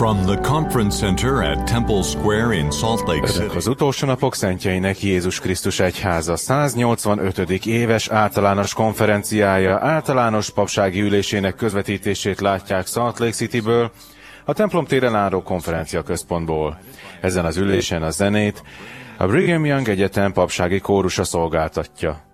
From the Conference Center at Temple Square in Salt Lake City. Az utolsó napok szentjeinek Jézus Krisztus Egyháza 185. éves általános konferenciája általános papsági ülésének közvetítését látják Salt Lake Cityből, a templom téren álló konferencia központból. Ezen az ülésen a zenét a Brigham Young Egyetem papsági kórusa szolgáltatja.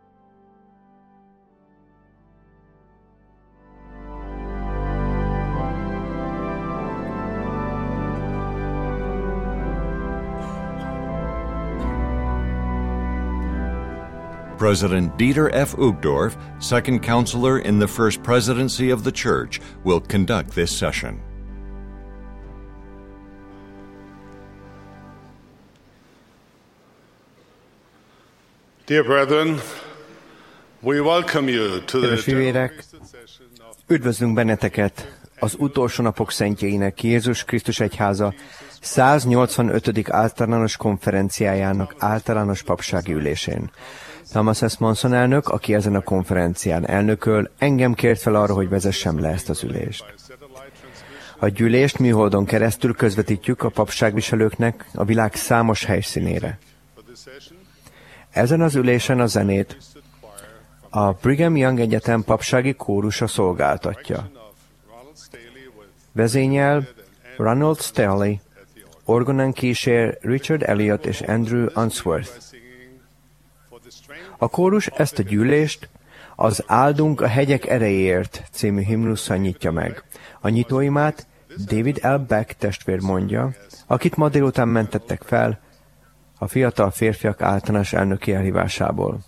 President Dieter F. Uchtdorf, second counselor in the First Presidency of the Church, will conduct this session. Dear brethren, we welcome you to Kedves fivérek, üdvözlünk benneteket az utolsó napok szentjeinek Jézus Krisztus Egyháza 185. általános konferenciájának általános papsági ülésén. Thomas S. Monson elnök, aki ezen a konferencián elnököl, engem kért fel arra, hogy vezessem le ezt az ülést. A gyűlést műholdon keresztül közvetítjük a papságviselőknek a világ számos helyszínére. Ezen az ülésen a zenét a Brigham Young Egyetem papsági kórusa szolgáltatja. Vezényel Ronald Staley, orgonon kísér Richard Elliot és Andrew Unsworth. A kórus ezt a gyűlést az Áldunk a hegyek erejéért című himnusszal nyitja meg. A nyitóimát David L. Beck testvér mondja, akit ma délután mentettek fel a fiatal férfiak általános elnöki elhívásából.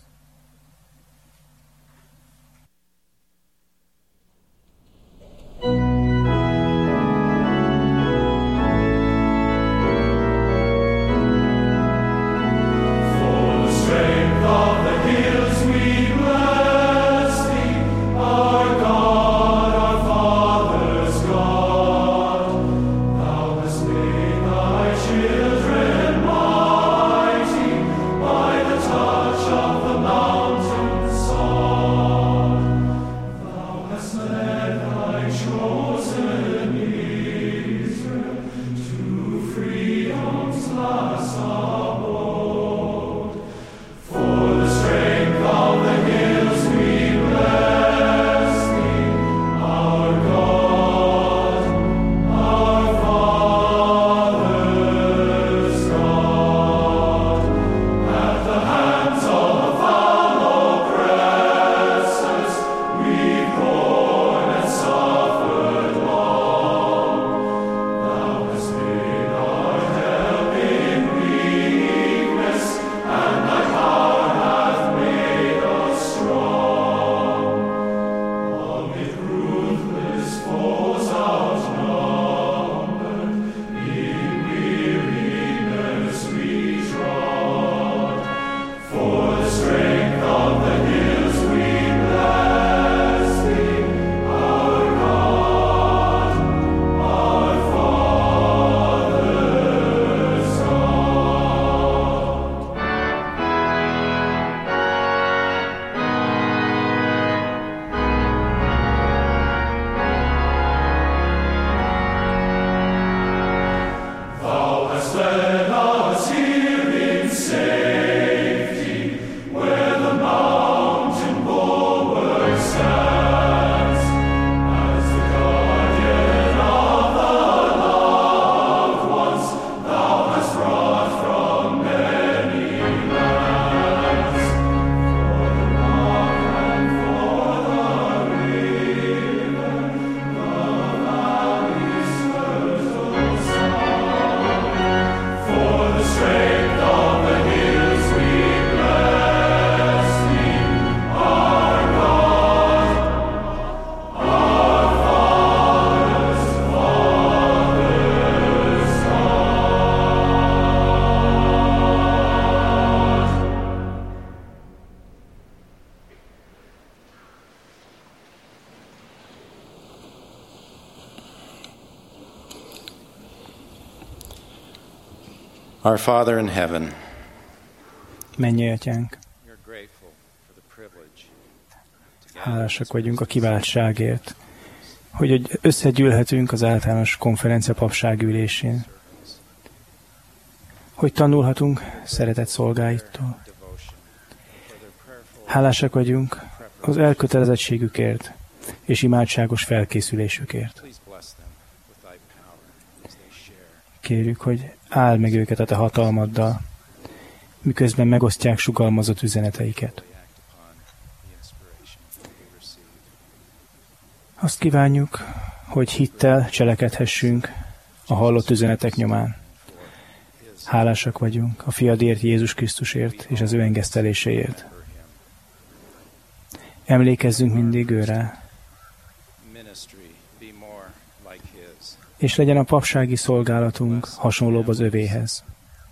Our Father in heaven, Mennyei Atyánk, hálásak vagyunk a kiváltságért, hogy összegyűlhetünk az általános konferencia papság ülésén, hogy tanulhatunk szeretett szolgáittól. Hálásak vagyunk az elkötelezettségükért és imádságos felkészülésükért. Kérjük, hogy áld meg őket a te hatalmaddal, miközben megosztják sugalmazott üzeneteiket. Azt kívánjuk, hogy hittel cselekedhessünk a hallott üzenetek nyomán. Hálásak vagyunk a fiadért, Jézus Krisztusért és az ő engeszteléséért. Emlékezzünk mindig őre, és legyen a papsági szolgálatunk hasonlóbb az övéhez.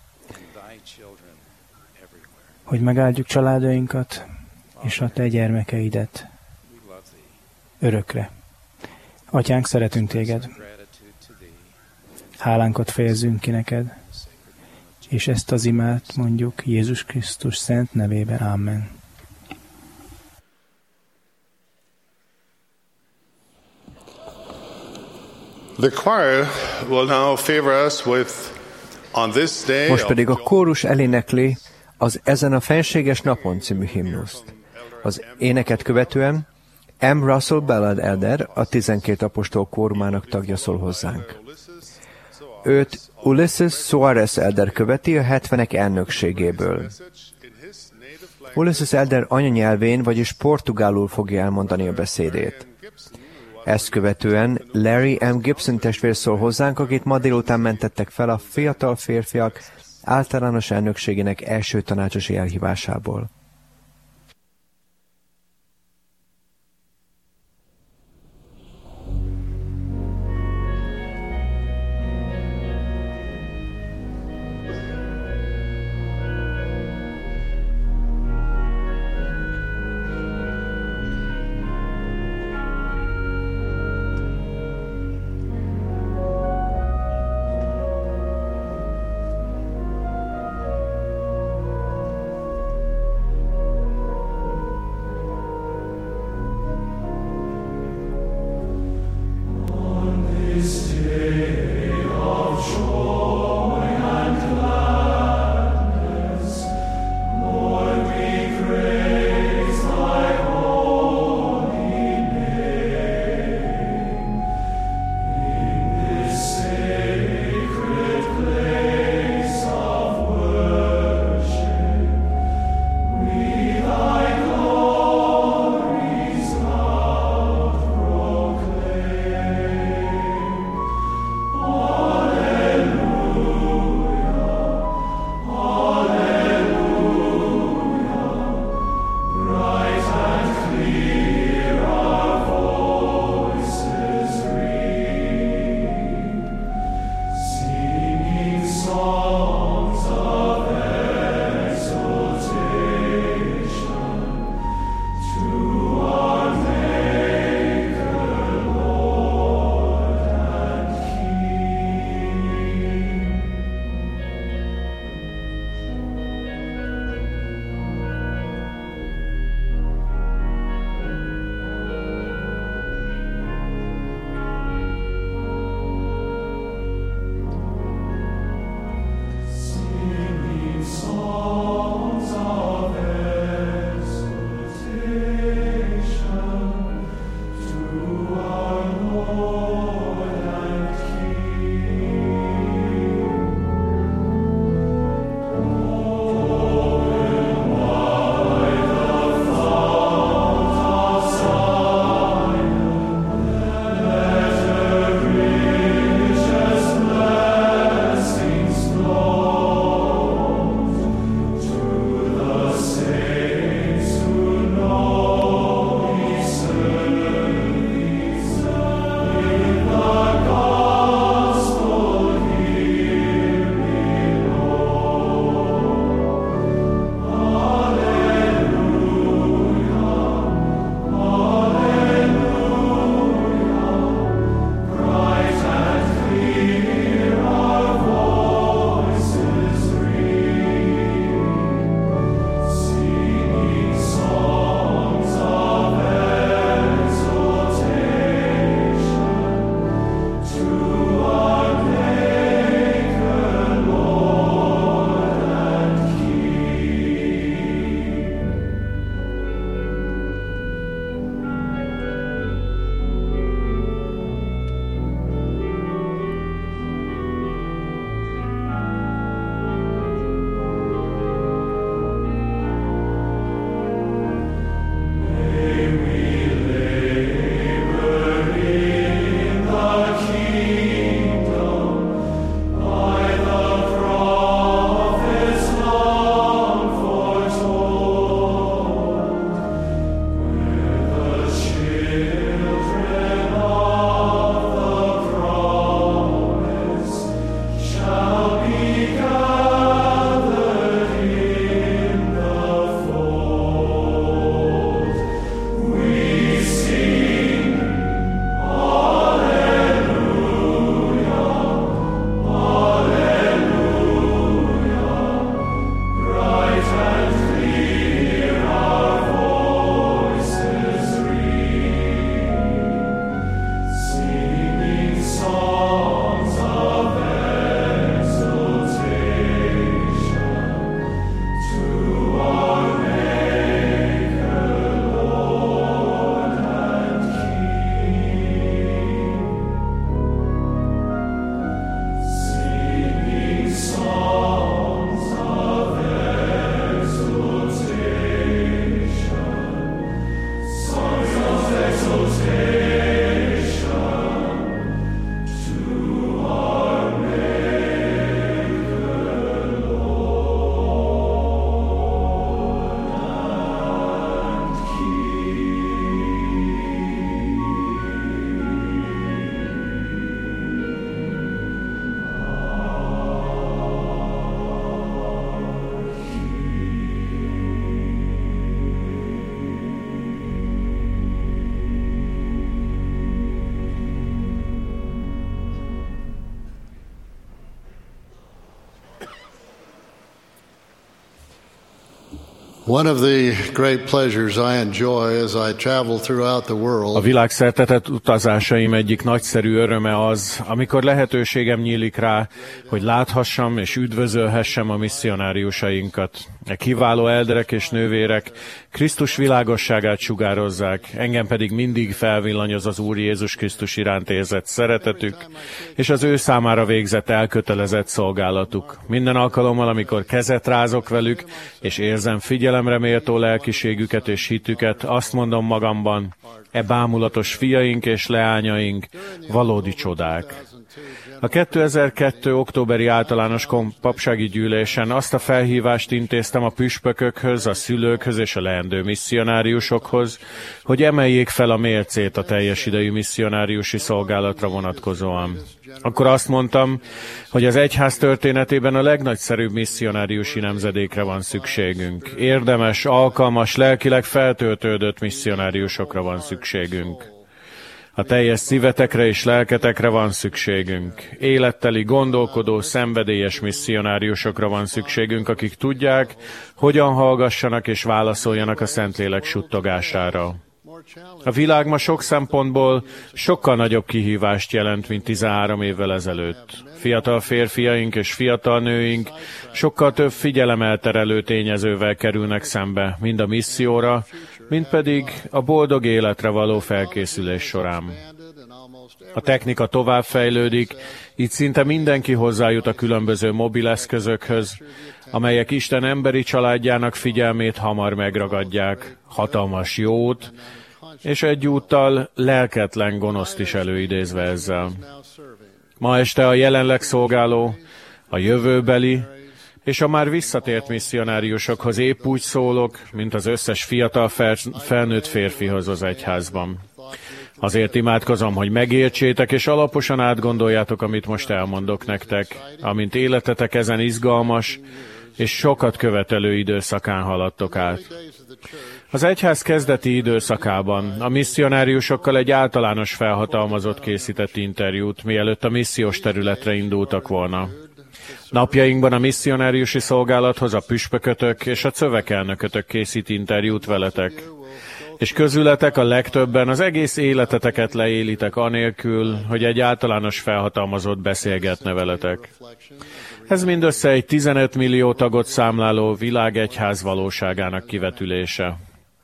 Hogy megáldjuk családainkat és a te gyermekeidet örökre. Atyánk, szeretünk téged. Hálánkat fejezzünk ki neked, és ezt az imát mondjuk Jézus Krisztus szent nevében. Amen. The choir will now favor us with, on this day, most pedig a kórus elénekli az Ezen a fenséges napon című himnuszt. Az éneket követően M. Russell Ballard Elder, a 12 apostol kórumának tagja szól hozzánk. Őt Ulysses Soares Elder követi a 70-ek elnökségéből. Ulysses Elder anyanyelvén, vagyis portugálul fogja elmondani a beszédét. Ezt követően Larry M. Gibson testvér szól hozzánk, akit ma délután mentettek fel a fiatal férfiak általános elnökségének első tanácsosi elhívásából. One of the great pleasures I enjoy as I travel throughout the world. A világszerte tett utazásaim egyik nagyszerű öröme az, amikor lehetőségem nyílik rá, hogy láthassam és üdvözölhessem a misszionáriusainkat. A kiváló elderek és nővérek Krisztus világosságát sugározzák, engem pedig mindig felvillanyoz az Úr Jézus Krisztus iránt érzett szeretetük, és az ő számára végzett elkötelezett szolgálatuk. Minden alkalommal, amikor kezet rázok velük, és érzem figyelemre méltó lelkiségüket és hitüket, azt mondom magamban, e bámulatos fiaink és leányaink valódi csodák. A 2002. októberi általános papsági gyűlésen azt a felhívást intéztem a püspökökhöz, a szülőkhöz és a leendő misszionáriusokhoz, hogy emeljék fel a mércét a teljes idejű misszionáriusi szolgálatra vonatkozóan. Akkor azt mondtam, hogy az egyház történetében a legnagyszerűbb misszionáriusi nemzedékre van szükségünk. Érdemes, alkalmas, lelkileg feltöltődött misszionáriusokra van szükségünk. A teljes szívetekre és lelketekre van szükségünk. Életteli, gondolkodó, szenvedélyes misszionáriusokra van szükségünk, akik tudják, hogyan hallgassanak és válaszoljanak a Szentlélek suttogására. A világ ma sok szempontból sokkal nagyobb kihívást jelent, mint 13 évvel ezelőtt. Fiatal férfiaink és fiatal nőink sokkal több figyelemelterelő tényezővel kerülnek szembe, mind a misszióra, mind pedig a boldog életre való felkészülés során. A technika továbbfejlődik, így szinte mindenki hozzájut a különböző mobileszközökhöz, amelyek Isten emberi családjának figyelmét hamar megragadják, hatalmas jót, és egyúttal lelketlen gonoszt is előidézve ezzel. Ma este a jelenleg szolgáló, a jövőbeli és a már visszatért misszionáriusokhoz épp úgy szólok, mint az összes fiatal felnőtt férfihoz az egyházban. Azért imádkozom, hogy megértsétek és alaposan átgondoljátok, amit most elmondok nektek, amint életetek ezen izgalmas és sokat követelő időszakán haladtok át. Az egyház kezdeti időszakában a misszionáriusokkal egy általános felhatalmazott készített interjút, mielőtt a missziós területre indultak volna. Napjainkban a misszionáriusi szolgálathoz a püspökötök és a szövekelnökötök készít interjút veletek. És közületek a legtöbben az egész életeteket leélitek anélkül, hogy egy általános felhatalmazott beszélgetne veletek. Ez mindössze egy 15 millió tagot számláló világegyház valóságának kivetülése.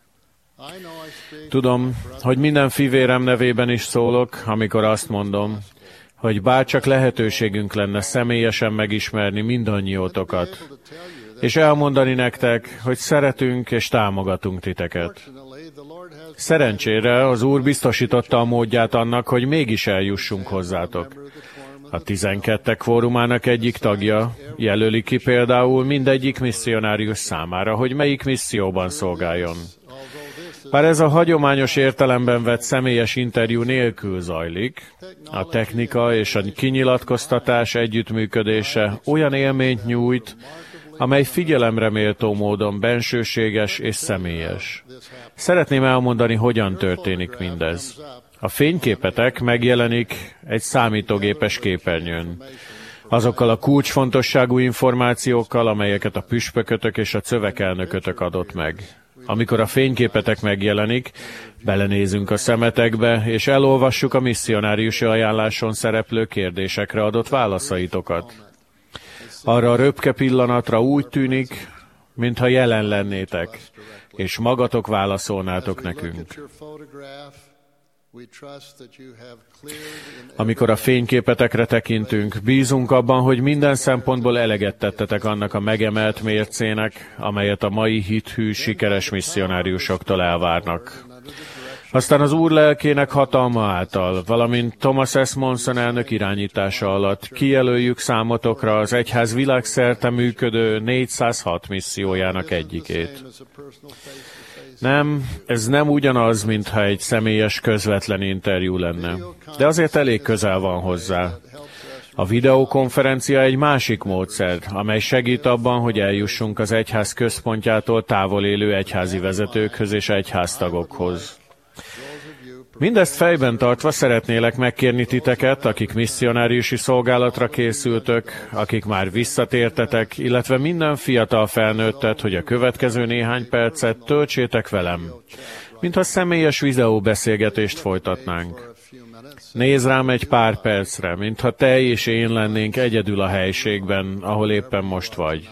Tudom, hogy minden fivérem nevében is szólok, amikor azt mondom, hogy bárcsak lehetőségünk lenne személyesen megismerni mindannyiótokat, és elmondani nektek, hogy szeretünk és támogatunk titeket. Szerencsére az Úr biztosította a módját annak, hogy mégis eljussunk hozzátok. A 12 fórumának egyik tagja jelöli ki például mindegyik misszionárius számára, hogy melyik misszióban szolgáljon. Bár ez a hagyományos értelemben vett személyes interjú nélkül zajlik, a technika és a kinyilatkoztatás együttműködése olyan élményt nyújt, amely figyelemre méltó módon bensőséges és személyes. Szeretném elmondani, hogyan történik mindez. A fényképetek megjelenik egy számítógépes képernyőn. Azokkal a kulcsfontosságú információkkal, amelyeket a püspökötök és a szövekelnökötök adott meg. Amikor a fényképetek megjelenik, belenézünk a szemetekbe, és elolvassuk a misszionáriusi ajánláson szereplő kérdésekre adott válaszaitokat. Arra a röpke pillanatra úgy tűnik, mintha jelen lennétek, és magatok válaszolnátok nekünk. Amikor a fényképetekre tekintünk, bízunk abban, hogy minden szempontból eleget tettetek annak a megemelt mércének, amelyet a mai hithű, sikeres misszionáriusoktól elvárnak. Aztán az Úr lelkének hatalma által, valamint Thomas S. Monson elnök irányítása alatt kijelöljük számotokra az egyház világszerte működő 406 missziójának egyikét. Nem, ez nem ugyanaz, mintha egy személyes, közvetlen interjú lenne, de azért elég közel van hozzá. A videokonferencia egy másik módszer, amely segít abban, hogy eljussunk az egyház központjától távol élő egyházi vezetőkhöz és egyháztagokhoz. Mindezt fejben tartva szeretnélek megkérni titeket, akik misszionáriusi szolgálatra készültök, akik már visszatértetek, illetve minden fiatal felnőttet, hogy a következő néhány percet töltsétek velem, mintha személyes videóbeszélgetést folytatnánk. Nézz rám egy pár percre, mintha te és én lennénk egyedül a helységben, ahol éppen most vagy.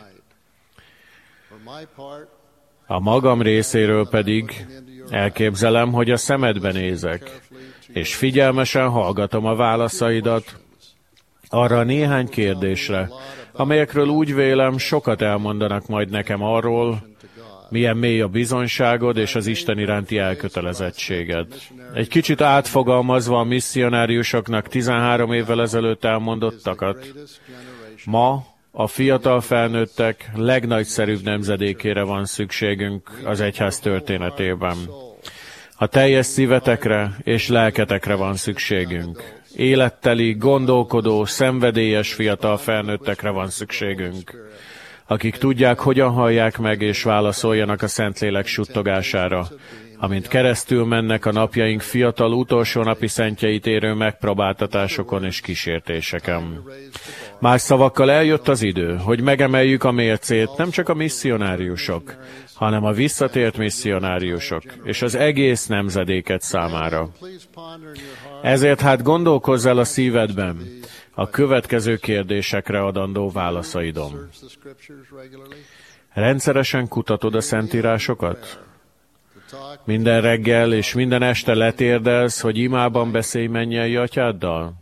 A magam részéről pedig elképzelem, hogy a szemedbe nézek, és figyelmesen hallgatom a válaszaidat arra a néhány kérdésre, amelyekről úgy vélem sokat elmondanak majd nekem arról, milyen mély a bizonyságod és az Isten iránti elkötelezettséged. Egy kicsit átfogalmazva a misszionáriusoknak 13 évvel ezelőtt elmondottakat, ma a fiatal felnőttek legnagyszerűbb nemzedékére van szükségünk az egyház történetében. A teljes szívetekre és lelketekre van szükségünk. Életteli, gondolkodó, szenvedélyes fiatal felnőttekre van szükségünk, akik tudják, hogyan hallják meg és válaszoljanak a Szentlélek suttogására, amint keresztül mennek a napjaink fiatal utolsó napi szentjeit érő megpróbáltatásokon és kísértéseken. Más szavakkal eljött az idő, hogy megemeljük a mércét nem csak a misszionáriusok, hanem a visszatért misszionáriusok és az egész nemzedéket számára. Ezért hát gondolkozz el a szívedben a következő kérdésekre adandó válaszaidon. Rendszeresen kutatod a szentírásokat? Minden reggel és minden este letérdelsz, hogy imában beszélj mennyei atyáddal?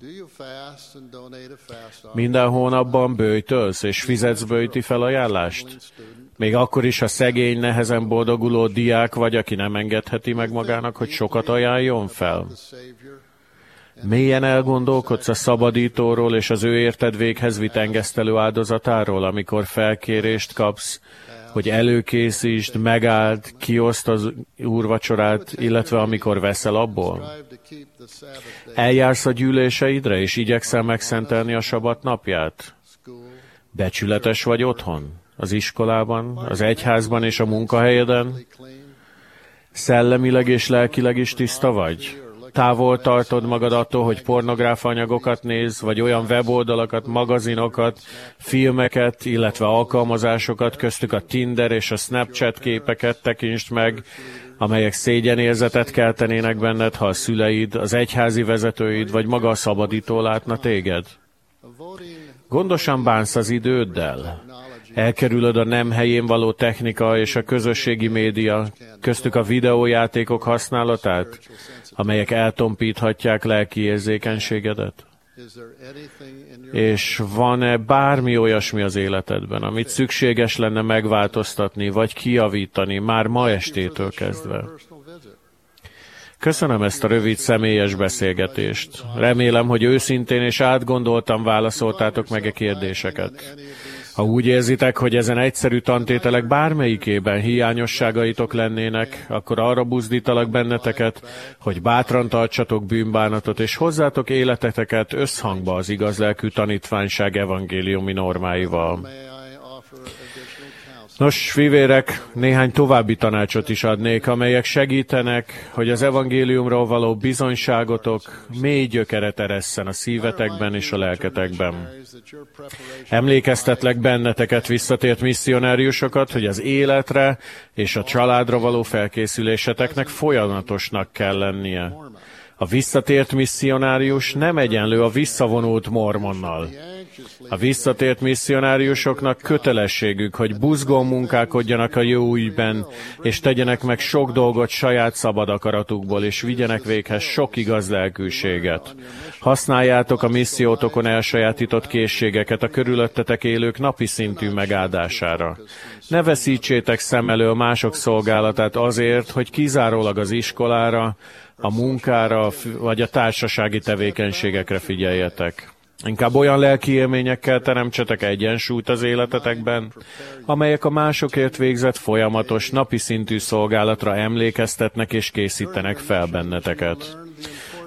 Minden hónapban böjtölsz és fizetsz böjti felajánlást? Még akkor is, ha szegény, nehezen boldoguló diák vagy, aki nem engedheti meg magának, hogy sokat ajánljon fel? Mélyen elgondolkodsz a szabadítóról és az ő érted véghez vitt engesztelő áldozatáról, amikor felkérést kapsz, hogy előkészítsd, megáld, kioszt az úrvacsorát, illetve amikor veszel abból? Eljársz a gyűléseidre, és igyekszel megszentelni a sabat napját? Becsületes vagy otthon, az iskolában, az egyházban és a munkahelyeden? Szellemileg és lelkileg is tiszta vagy? Távol tartod magad attól, hogy pornográf anyagokat néz, vagy olyan weboldalakat, magazinokat, filmeket, illetve alkalmazásokat, köztük a Tinder és a Snapchat képeket tekintsd meg, amelyek szégyenérzetet keltenének benned, ha a szüleid, az egyházi vezetőid, vagy maga a szabadító látna téged. Gondosan bánsz az időddel. Elkerülöd a nem helyén való technika és a közösségi média, köztük a videójátékok használatát, amelyek eltompíthatják lelki érzékenységedet? És van-e bármi olyasmi az életedben, amit szükséges lenne megváltoztatni, vagy kijavítani már ma estétől kezdve? Köszönöm ezt a rövid személyes beszélgetést. Remélem, hogy őszintén és átgondoltan válaszoltátok meg a kérdéseket. Ha úgy érzitek, hogy ezen egyszerű tantételek bármelyikében hiányosságaitok lennének, akkor arra buzdítalak benneteket, hogy bátran tartsatok bűnbánatot, és hozzátok életeteket összhangba az igazlelkű tanítványság evangéliumi normáival. Nos, fivérek, néhány további tanácsot is adnék, amelyek segítenek, hogy az evangéliumról való bizonyságotok mély gyökeret eresszen a szívetekben és a lelketekben. Emlékeztetlek benneteket, visszatért misszionáriusokat, hogy az életre és a családra való felkészüléseteknek folyamatosnak kell lennie. A visszatért misszionárius nem egyenlő a visszavonult mormonnal. A visszatért misszionáriusoknak kötelességük, hogy buzgón munkálkodjanak a jó ügyben, és tegyenek meg sok dolgot saját szabad akaratukból, és vigyenek véghez sok igaz lelkűséget. Használjátok a missziótokon elsajátított készségeket a körülöttetek élők napi szintű megáldására. Ne veszítsétek szem elől mások szolgálatát azért, hogy kizárólag az iskolára, a munkára vagy a társasági tevékenységekre figyeljetek. Inkább olyan lelki élményekkel teremtsetek egyensúlyt az életetekben, amelyek a másokért végzett folyamatos, napi szintű szolgálatra emlékeztetnek és készítenek fel benneteket.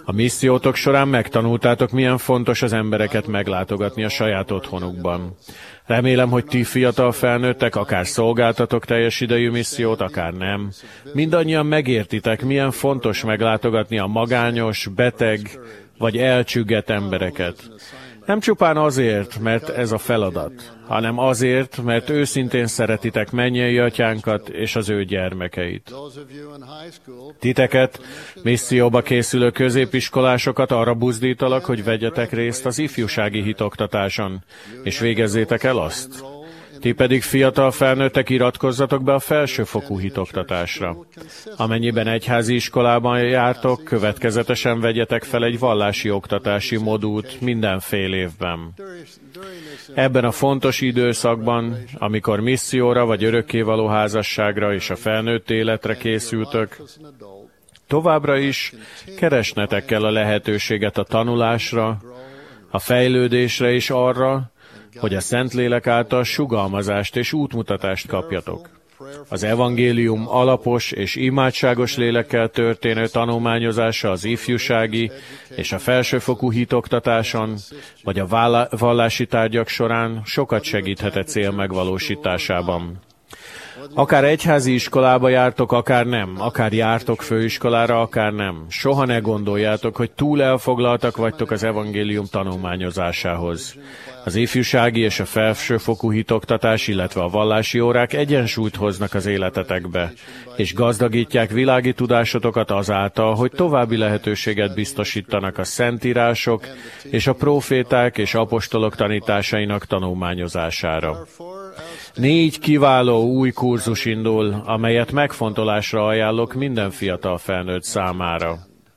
A missziótok során megtanultátok, milyen fontos az embereket meglátogatni a saját otthonukban. Remélem, hogy ti fiatal felnőttek, akár szolgáltatok teljes idejű missziót, akár nem. Mindannyian megértitek, milyen fontos meglátogatni a magányos, beteg vagy elcsüggett embereket. Nem csupán azért, mert ez a feladat, hanem azért, mert őszintén szeretitek mennyei atyánkat és az ő gyermekeit. Titeket, misszióba készülő középiskolásokat arra buzdítalak, hogy vegyetek részt az ifjúsági hitoktatáson, és végezzétek el azt. Ti pedig fiatal felnőttek iratkozzatok be a felsőfokú hitoktatásra. Amennyiben egyházi iskolában jártok, következetesen vegyetek fel egy vallási oktatási modult minden fél évben. Ebben a fontos időszakban, amikor misszióra vagy örökkévaló házasságra és a felnőtt életre készültök, továbbra is keresnetek kell a lehetőséget a tanulásra, a fejlődésre és arra, hogy a Szentlélek által sugalmazást és útmutatást kapjatok. Az evangélium alapos és imádságos lélekkel történő tanulmányozása az ifjúsági és a felsőfokú hitoktatáson, vagy a vallási tárgyak során sokat segíthet a cél megvalósításában. Akár egyházi iskolába jártok, akár nem, akár jártok főiskolára, akár nem. Soha ne gondoljátok, hogy túl elfoglaltak vagytok az evangélium tanulmányozásához. Az ifjúsági és a felsőfokú hitoktatás, illetve a vallási órák egyensúlyt hoznak az életetekbe, és gazdagítják világi tudásotokat azáltal, hogy további lehetőséget biztosítanak a szentírások és a próféták és apostolok tanításainak tanulmányozására. 4 kiváló új kurzus indul, amelyet megfontolásra ajánlok minden fiatal felnőtt számára.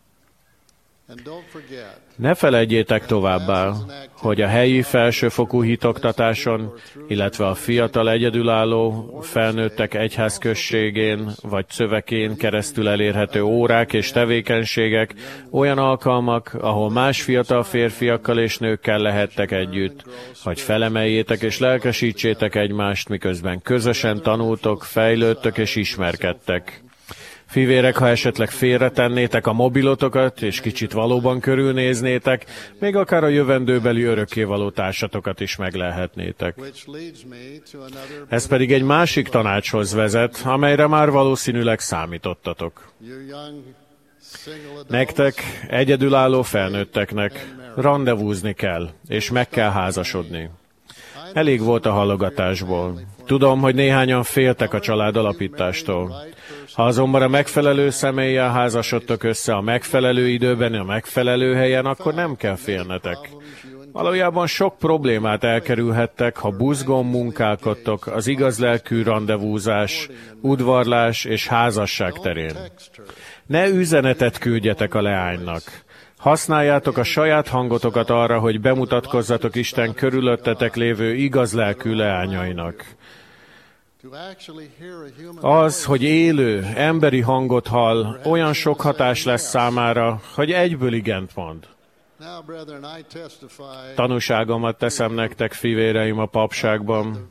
Ne felejtjétek továbbá, hogy a helyi felsőfokú hitoktatáson, illetve a fiatal egyedülálló felnőttek egyházközségén vagy szövekén keresztül elérhető órák és tevékenységek olyan alkalmak, ahol más fiatal férfiakkal és nőkkel lehettek együtt, hogy felemeljétek és lelkesítsétek egymást, miközben közösen tanultok, fejlődtök és ismerkedtek. Fivérek, ha esetleg félretennétek a mobilotokat, és kicsit valóban körülnéznétek, még akár a jövendőbeli örökkévaló társatokat is meglelhetnétek. Ez pedig egy másik tanácshoz vezet, amelyre már valószínűleg számítottatok. Nektek, egyedülálló felnőtteknek randevúzni kell, és meg kell házasodni. Elég volt a halogatásból. Tudom, hogy néhányan féltek a család alapítástól. Ha azonban a megfelelő személlyel házasodtok össze a megfelelő időben, a megfelelő helyen, akkor nem kell félnetek. Valójában sok problémát elkerülhettek, ha buzgón munkálkodtok az igaz lelkű randevúzás, udvarlás és házasság terén. Ne üzenetet küldjetek a leánynak. Használjátok a saját hangotokat arra, hogy bemutatkozzatok Isten körülöttetek lévő igaz lelkű leányainak. Az, hogy élő, emberi hangot hall, olyan sok hatás lesz számára, hogy egyből igent mond. Tanúságomat teszem nektek, fivéreim, a papságban,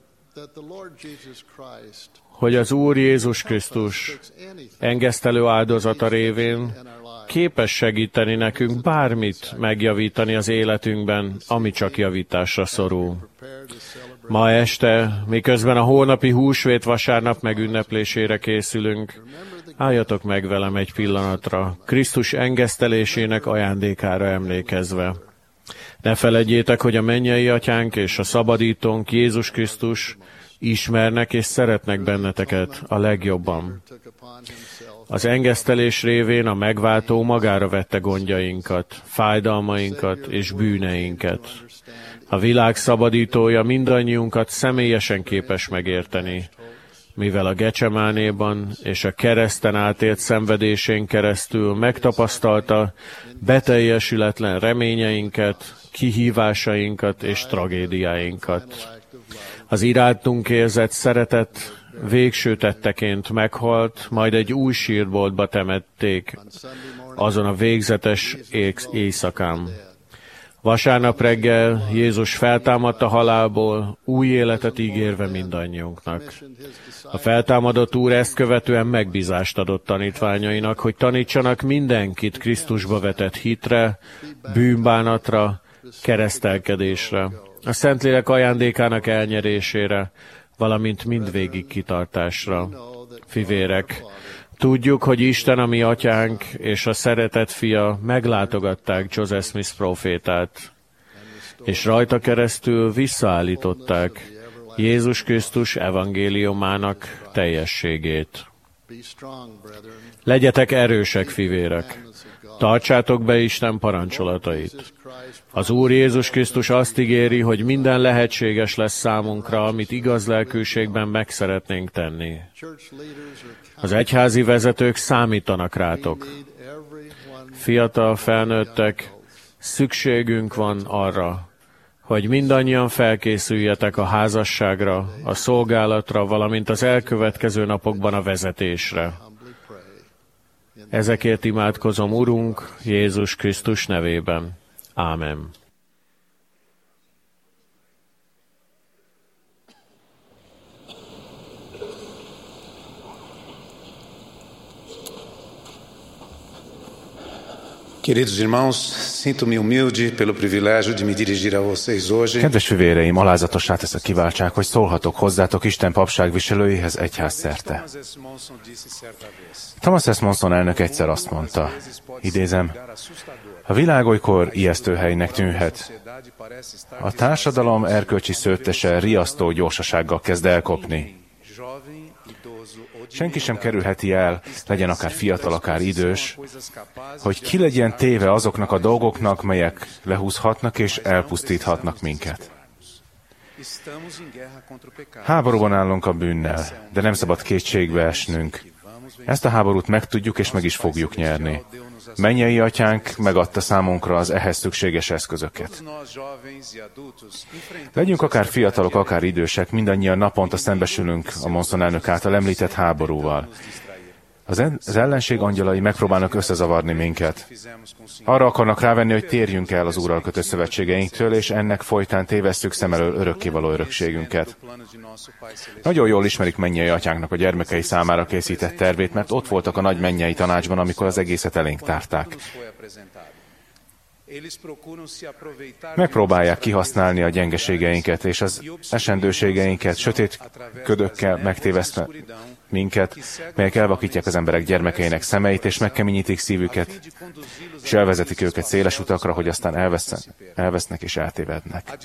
hogy az Úr Jézus Krisztus engesztelő áldozata révén képes segíteni nekünk bármit megjavítani az életünkben, ami csak javításra szorul. Ma este, miközben a holnapi húsvét vasárnap megünneplésére készülünk, álljatok meg velem egy pillanatra, Krisztus engesztelésének ajándékára emlékezve. Ne feledjétek, hogy a mennyei atyánk és a szabadítónk Jézus Krisztus ismernek és szeretnek benneteket a legjobban. Az engesztelés révén a megváltó magára vette gondjainkat, fájdalmainkat és bűneinket. A világ szabadítója mindannyiunkat személyesen képes megérteni, mivel a Gecsemánéban és a kereszten átélt szenvedésén keresztül megtapasztalta beteljesületlen reményeinket, kihívásainkat és tragédiáinkat. Az irántunk érzett szeretet végső tetteként meghalt, majd egy új sírboltba temették azon a végzetes éjszakán. Vasárnap reggel Jézus feltámadt a halálból, új életet ígérve mindannyiunknak. A feltámadott Úr ezt követően megbízást adott tanítványainak, hogy tanítsanak mindenkit Krisztusba vetett hitre, bűnbánatra, keresztelkedésre, a Szentlélek ajándékának elnyerésére, valamint mindvégig kitartásra. Fivérek, tudjuk, hogy Isten, a mi atyánk, és a szeretett fia meglátogatták Joseph Smith prófétát, és rajta keresztül visszaállították Jézus Krisztus evangéliumának teljességét. Legyetek erősek, fivérek! Tartsátok be Isten parancsolatait. Az Úr Jézus Krisztus azt ígéri, hogy minden lehetséges lesz számunkra, amit igaz lelkűségben meg szeretnénk tenni. Az egyházi vezetők számítanak rátok. Fiatal felnőttek, szükségünk van arra, hogy mindannyian felkészüljetek a házasságra, a szolgálatra, valamint az elkövetkező napokban a vezetésre. Ezekért imádkozom, Urunk, Jézus Krisztus nevében. Ámen. Queridos irmãos, sinto-me humilde pelo privilégio de me dirigir a vocês hoje. Kedves fivéreim, alázatossá tesz a kiváltság, hogy szólhatok hozzátok Isten papság viselőihez egyházszerte. Thomas S. Monson elnök egyszer azt mondta, idézem, a világ olykor ijesztő helynek tűnhet. A társadalom erkölcsi szőttese riasztó gyorsasággal kezd elkopni. Senki sem kerülheti el, legyen akár fiatal, akár idős, hogy ki legyen téve azoknak a dolgoknak, melyek lehúzhatnak és elpusztíthatnak minket. Háborúban állunk a bűnnel, de nem szabad kétségbe esnünk. Ezt a háborút megtudjuk és meg is fogjuk nyerni. Mennyei Atyánk megadta számunkra az ehhez szükséges eszközöket. Legyünk akár fiatalok, akár idősek, mindannyian naponta szembesülünk a Monson elnök által említett háborúval. Az ellenség angyalai megpróbálnak összezavarni minket. Arra akarnak rávenni, hogy térjünk el az Úrral kötött szövetségeinktől, és ennek folytán tévesszük szem elől örökkévaló örökségünket. Nagyon jól ismerik mennyei Atyánknak a gyermekei számára készített tervét, mert ott voltak a nagy mennyei tanácsban, amikor az egészet elénk tárták. Megpróbálják kihasználni a gyengeségeinket és az esendőségeinket, sötét ködökkel megtévesztve minket, melyek elvakítják az emberek gyermekeinek szemeit, és megkeményítik szívüket, és elvezetik őket széles utakra, hogy aztán elvesznek és eltévednek.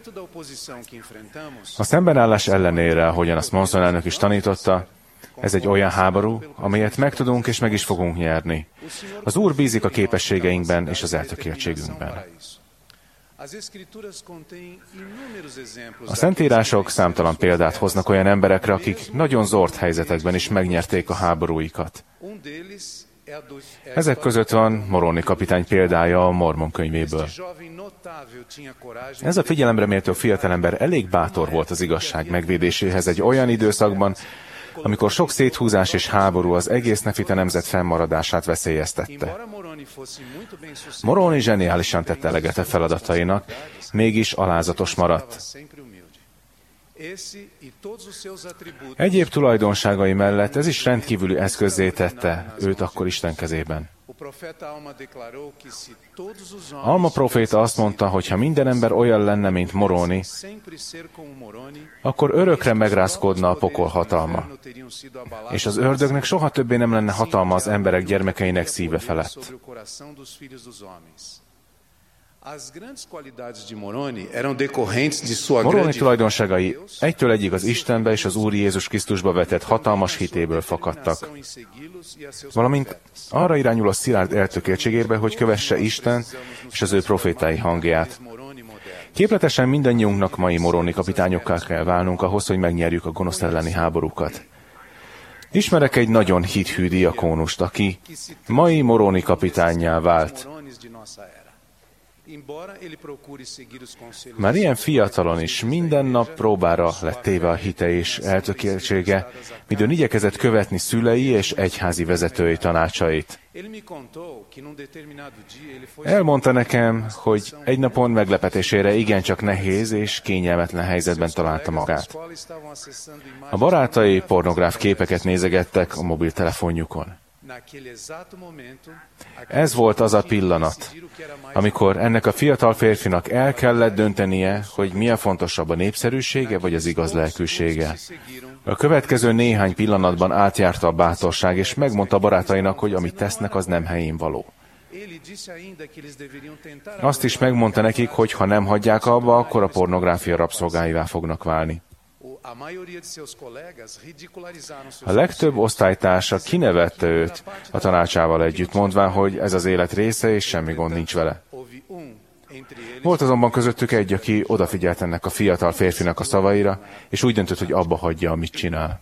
A szembenállás ellenére, ahogyan azt Monson elnök is tanította, ez egy olyan háború, amelyet megtudunk és meg is fogunk nyerni. Az Úr bízik a képességeinkben és az eltökéltségünkben. A Szentírások számtalan példát hoznak olyan emberekre, akik nagyon zord helyzetekben is megnyerték a háborúikat. Ezek között van Moroni kapitány példája a Mormon könyvéből. Ez a figyelemre méltó fiatalember elég bátor volt az igazság megvédéséhez egy olyan időszakban, amikor sok széthúzás és háború az egész nefita nemzet fennmaradását veszélyeztette. Moroni zseniálisan tette eleget a feladatainak, mégis alázatos maradt. Egyéb tulajdonságai mellett ez is rendkívüli eszközzé tette őt akkor Isten kezében. Alma próféta azt mondta, hogy ha minden ember olyan lenne, mint Moroni, akkor örökre megrázkódna a pokol hatalma, és az ördögnek soha többé nem lenne hatalma az emberek gyermekeinek szíve felett. Moroni tulajdonságai egytől egyig az Istenbe és az Úr Jézus Krisztusba vetett hatalmas hitéből fakadtak, valamint arra irányul a szilárd eltökéltségébe, hogy kövesse Isten és az ő profétái hangját. Képletesen mindannyiunknak mai Moroni kapitányokká kell válnunk ahhoz, hogy megnyerjük a gonosz elleni háborúkat. Ismerek egy nagyon hithű diakónust, aki mai Moroni kapitánnyá vált. Már ilyen fiatalon is minden nap próbára lett téve a hite és eltökéltsége, midőn igyekezett követni szülei és egyházi vezetői tanácsait. Elmondta nekem, hogy egy napon meglepetésére igencsak nehéz és kényelmetlen helyzetben találta magát. A barátai pornográf képeket nézegettek a mobiltelefonjukon. Ez volt az a pillanat, amikor ennek a fiatal férfinak el kellett döntenie, hogy mi a fontosabb, a népszerűsége vagy az igaz lelkűsége. A következő néhány pillanatban átjárta a bátorság, és megmondta barátainak, hogy amit tesznek, az nem helyén való. Azt is megmondta nekik, hogy ha nem hagyják abba, akkor a pornográfia rabszolgáivá fognak válni. A legtöbb osztálytársa kinevette őt a tanácsával együtt, mondván, hogy ez az élet része, és semmi gond nincs vele. Volt azonban közöttük egy, aki odafigyelt ennek a fiatal férfinak a szavaira, és úgy döntött, hogy abba hagyja, amit csinál.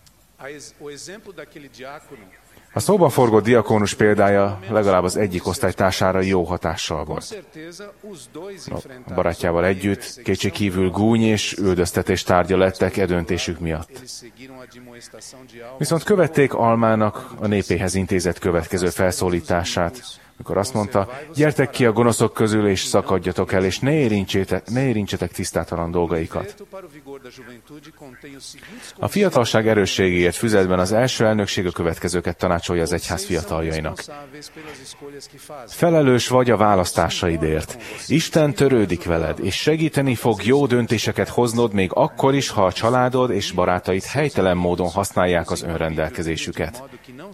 A szóban forgott diakónus példája legalább az egyik osztálytársára jó hatással volt. A barátjával együtt kétségkívül gúny és üldöztetés tárgya lettek e döntésük miatt. Viszont követték Almának a népéhez intézett következő felszólítását, mikor azt mondta, gyertek ki a gonoszok közül, és szakadjatok el, és ne érintsetek tisztátalan dolgaikat. A fiatalság erősségéért füzetben az első elnökség a következőket tanácsolja az egyház fiataljainak. Felelős vagy a választásaidért. Isten törődik veled, és segíteni fog jó döntéseket hoznod még akkor is, ha a családod és barátaid helytelen módon használják az önrendelkezésüket.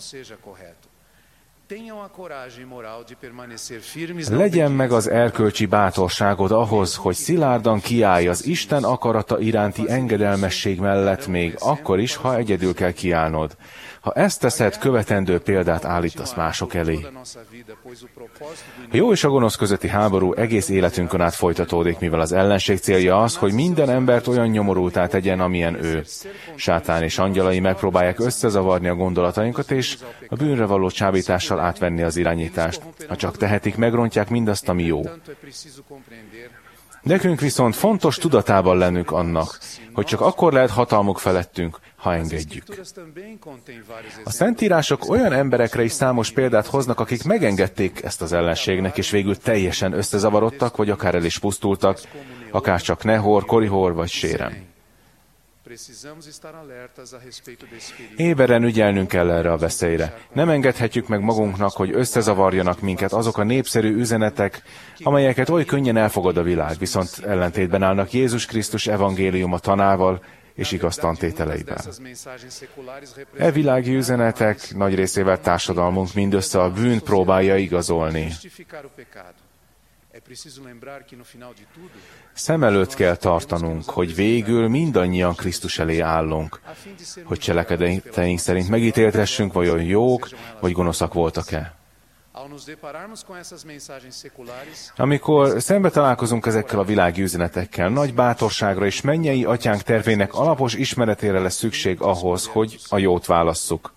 Legyen meg az erkölcsi bátorságod ahhoz, hogy szilárdan kiállj az Isten akarata iránti engedelmesség mellett még akkor is, ha egyedül kell kiállnod. Ha ezt teszed, követendő példát állítasz mások elé. A jó és a gonosz közötti háború egész életünkön át folytatódik, mivel az ellenség célja az, hogy minden embert olyan nyomorultá tegyen, amilyen ő. Sátán és angyalai megpróbálják összezavarni a gondolatainkat, és a bűnre való csábítással átvenni az irányítást. Ha csak tehetik, megrontják mindazt, ami jó. Nekünk viszont fontos tudatában lennünk annak, hogy csak akkor lehet hatalmuk felettünk, ha engedjük. A Szentírások olyan emberekre is számos példát hoznak, akik megengedték ezt az ellenségnek, és végül teljesen összezavarodtak, vagy akár el is pusztultak, akár csak Nehor, Korihor vagy Sérem. Éberen ügyelnünk kell erre a veszélyre. Nem engedhetjük meg magunknak, hogy összezavarjanak minket azok a népszerű üzenetek, amelyeket oly könnyen elfogad a világ, viszont ellentétben állnak Jézus Krisztus evangéliuma tanával és igaz tantételeivel. E világi üzenetek nagy részével társadalmunk mindössze a bűnt próbálja igazolni. Szem előtt kell tartanunk, hogy végül mindannyian Krisztus elé állunk, hogy cselekedeteink szerint megítéltessünk, vajon jók vagy gonoszak voltak-e. Amikor szembe találkozunk ezekkel a világi üzenetekkel, nagy bátorságra és mennyei atyánk tervének alapos ismeretére lesz szükség ahhoz, hogy a jót válasszuk.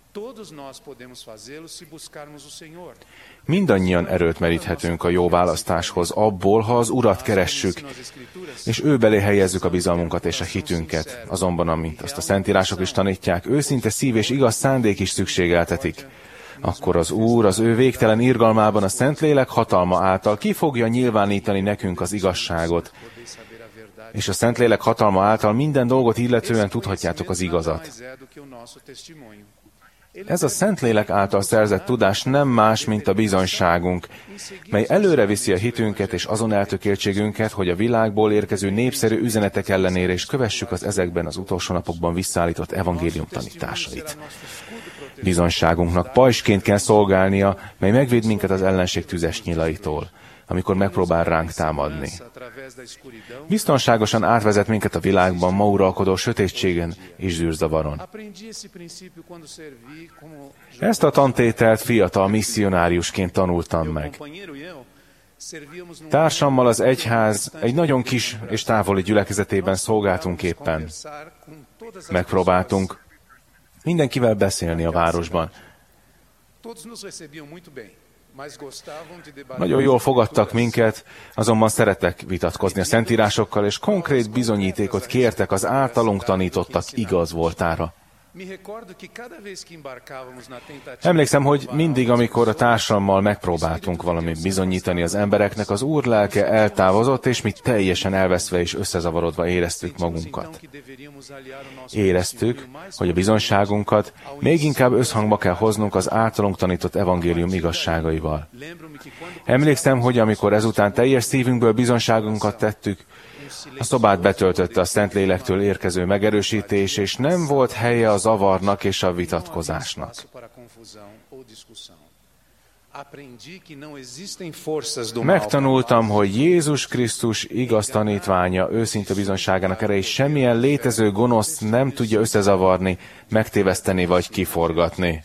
Mindannyian erőt meríthetünk a jó választáshoz abból, ha az Urat keressük, és ő belé helyezzük a bizalmunkat és a hitünket. Azonban, amint azt a Szentírások is tanítják, őszinte szív és igaz szándék is szükségeltetik. Akkor az Úr az ő végtelen irgalmában a Szentlélek hatalma által ki fogja nyilvánítani nekünk az igazságot, és a Szentlélek hatalma által minden dolgot illetően tudhatjátok az igazat. Ez a Szentlélek által szerzett tudás nem más, mint a bizonyságunk, mely előre viszi a hitünket és azon eltökéltségünket, hogy a világból érkező népszerű üzenetek ellenére is kövessük az ezekben az utolsó napokban visszaállított evangélium tanításait. Bizonyságunknak pajzsként kell szolgálnia, mely megvéd minket az ellenség tüzes nyilaitól, amikor megpróbál ránk támadni. Biztonságosan átvezet minket a világban ma uralkodó sötétségen és zűrzavaron. Ezt a tantételt fiatal misszionáriusként tanultam meg. Társammal az egyház egy nagyon kis és távoli gyülekezetében szolgáltunk éppen. Megpróbáltunk mindenkivel beszélni a városban. Nagyon jól fogadtak minket, azonban szerettek vitatkozni a szentírásokkal, és konkrét bizonyítékot kértek az általunk tanítottak igaz voltára. Emlékszem, hogy mindig, amikor a társammal megpróbáltunk valamit bizonyítani az embereknek, az Úr lelke eltávozott, és mi teljesen elveszve és összezavarodva éreztük magunkat. Éreztük, hogy a bizonyságunkat még inkább összhangba kell hoznunk az általunk tanított evangélium igazságaival. Emlékszem, hogy amikor ezután teljes szívünkből bizonyságunkat tettük, a szobát betöltötte a Szentlélektől érkező megerősítés, és nem volt helye a zavarnak és a vitatkozásnak. Megtanultam, hogy Jézus Krisztus igaz tanítványa, őszinte bizonyságának erejét semmilyen létező gonosz nem tudja összezavarni, megtéveszteni vagy kiforgatni.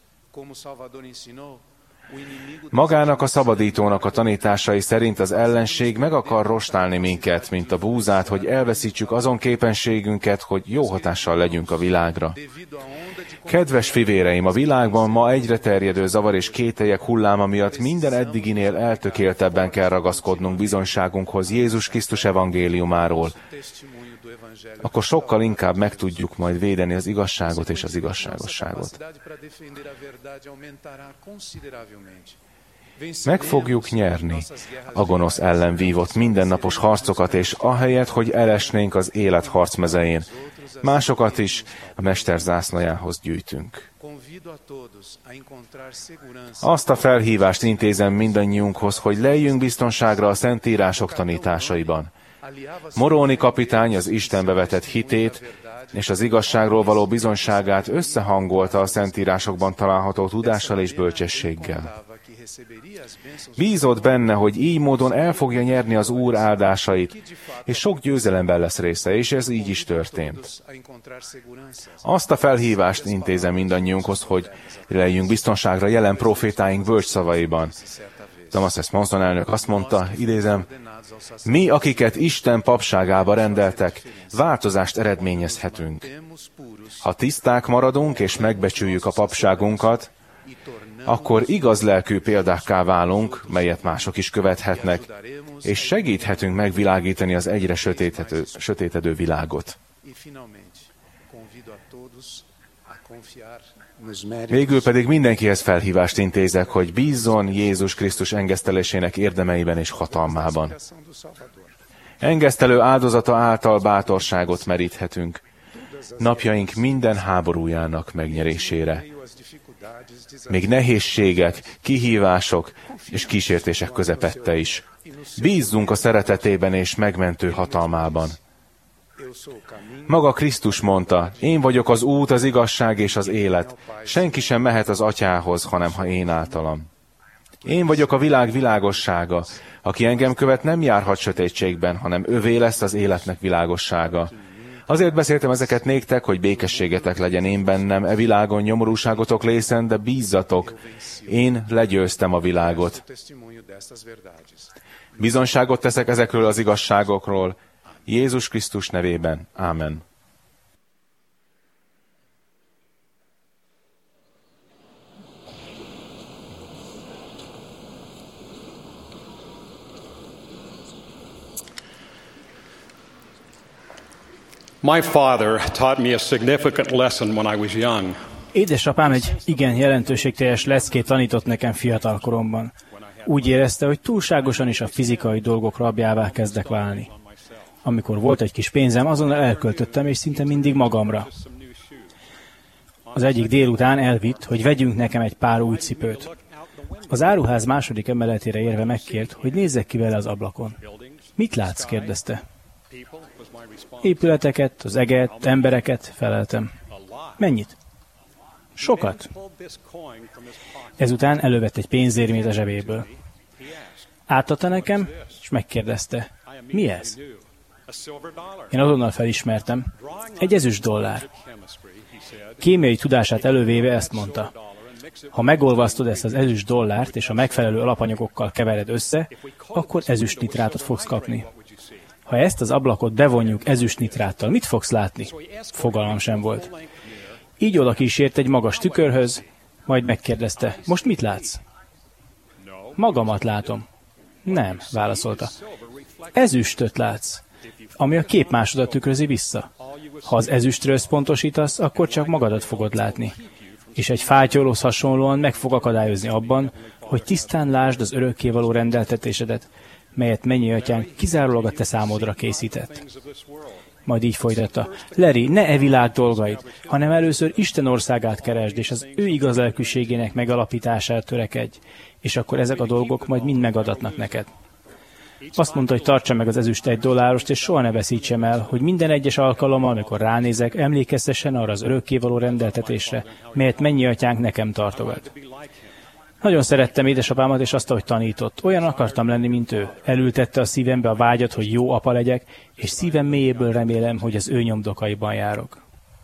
Magának a szabadítónak a tanításai szerint az ellenség meg akar rostálni minket, mint a búzát, hogy elveszítsük azon képességünket, hogy jó hatással legyünk a világra. Kedves fivéreim, a világban ma egyre terjedő zavar és kételyek hulláma miatt minden eddiginél eltökéltebben kell ragaszkodnunk bizonyságunkhoz Jézus Krisztus evangéliumáról. Akkor sokkal inkább meg tudjuk majd védeni az igazságot és az igazságosságot. Meg fogjuk nyerni a gonosz ellen vívott mindennapos harcokat, és ahelyett, hogy elesnénk az élet harcmezején, másokat is a Mester zászlajához gyűjtünk. Azt a felhívást intézem mindannyiunkhoz, hogy leljünk biztonságra a Szentírások tanításaiban. Moroni kapitány az Istenbe vetett hitét és az igazságról való bizonyságát összehangolta a Szentírásokban található tudással és bölcsességgel. Bízott benne, hogy így módon el fogja nyerni az Úr áldásait, és sok győzelemben lesz része, és ez így is történt. Azt a felhívást intézem mindannyiunkhoz, hogy leljünk biztonságra jelen profétáink bölcs szavaiban. Thomas S. Monson elnök azt mondta, idézem, mi, akiket Isten papságába rendeltek, változást eredményezhetünk. Ha tiszták maradunk és megbecsüljük a papságunkat, akkor igaz lelkű példákká válunk, melyet mások is követhetnek, és segíthetünk megvilágítani az egyre sötétedő világot. Végül pedig mindenkihez felhívást intézek, hogy bízzon Jézus Krisztus engesztelésének érdemeiben és hatalmában. Engesztelő áldozata által bátorságot meríthetünk napjaink minden háborújának megnyerésére. Még nehézségek, kihívások és kísértések közepette is. Bízzunk a szeretetében és megmentő hatalmában. Maga Krisztus mondta, én vagyok az út, az igazság és az élet. Senki sem mehet az Atyához, hanem ha én általam. Én vagyok a világ világossága. Aki engem követ, nem járhat sötétségben, hanem övé lesz az életnek világossága. Azért beszéltem ezeket néktek, hogy békességetek legyen én bennem, e világon nyomorúságotok lészen, de bízzatok, én legyőztem a világot. Bizonyságot teszek ezekről az igazságokról, Jézus Krisztus nevében. Ámen. My father taught me a significant lesson when I was young. Édesapám egy igen jelentőségteljes leckét tanított nekem fiatal koromban. Úgy érezte, hogy túlságosan is a fizikai dolgok rabjává kezdek válni. Amikor volt egy kis pénzem, azonnal elköltöttem, és szinte mindig magamra. Az egyik délután elvitt, hogy vegyünk nekem egy pár új cipőt. Az áruház második emeletére érve megkért, hogy nézzek ki vele az ablakon. Mit látsz? Kérdezte. Épületeket, az eget, embereket, feleltem. Mennyit? Sokat. Ezután elővett egy pénzérmét a zsebéből. Átadta nekem, és megkérdezte, mi ez? Én azonnal felismertem, egy ezüst dollár. Kémiai tudását elővéve ezt mondta. Ha megolvasztod ezt az ezüst dollárt, és a megfelelő alapanyagokkal kevered össze, akkor ezüst nitrátot fogsz kapni. Ha ezt az ablakot bevonjuk ezüst nitráttal, mit fogsz látni? Fogalmam sem volt. Így oda kísért egy magas tükörhöz, majd megkérdezte, most mit látsz? Magamat látom. Nem, válaszolta. Ezüstöt látsz, ami a képmásodat tükrözi vissza. Ha az ezüstre összpontosítasz, akkor csak magadat fogod látni. És egy fátyolóhoz hasonlóan meg fog akadályozni abban, hogy tisztán lásd az örökkévaló rendeltetésedet, melyet mennyi atyánk kizárólag a te számodra készített. Majd így folytatta. Larry, ne e világ dolgait, hanem először Isten országát keresd, és az ő igazlelkűségének megalapítására törekedj, és akkor ezek a dolgok majd mind megadatnak neked. Azt mondta, hogy tartsa meg az ezüst $1, és soha ne veszítsem el, hogy minden egyes alkalommal, amikor ránézek, emlékeztessen arra az örökkévaló rendeltetésre, melyet mennyi atyánk nekem tartogat. Nagyon szerettem édesapámat, és azt, ahogy tanított. Olyan akartam lenni, mint ő. Elültette a szívembe a vágyat, hogy jó apa legyek, és szívem mélyéből remélem, hogy az ő nyomdokaiban járok.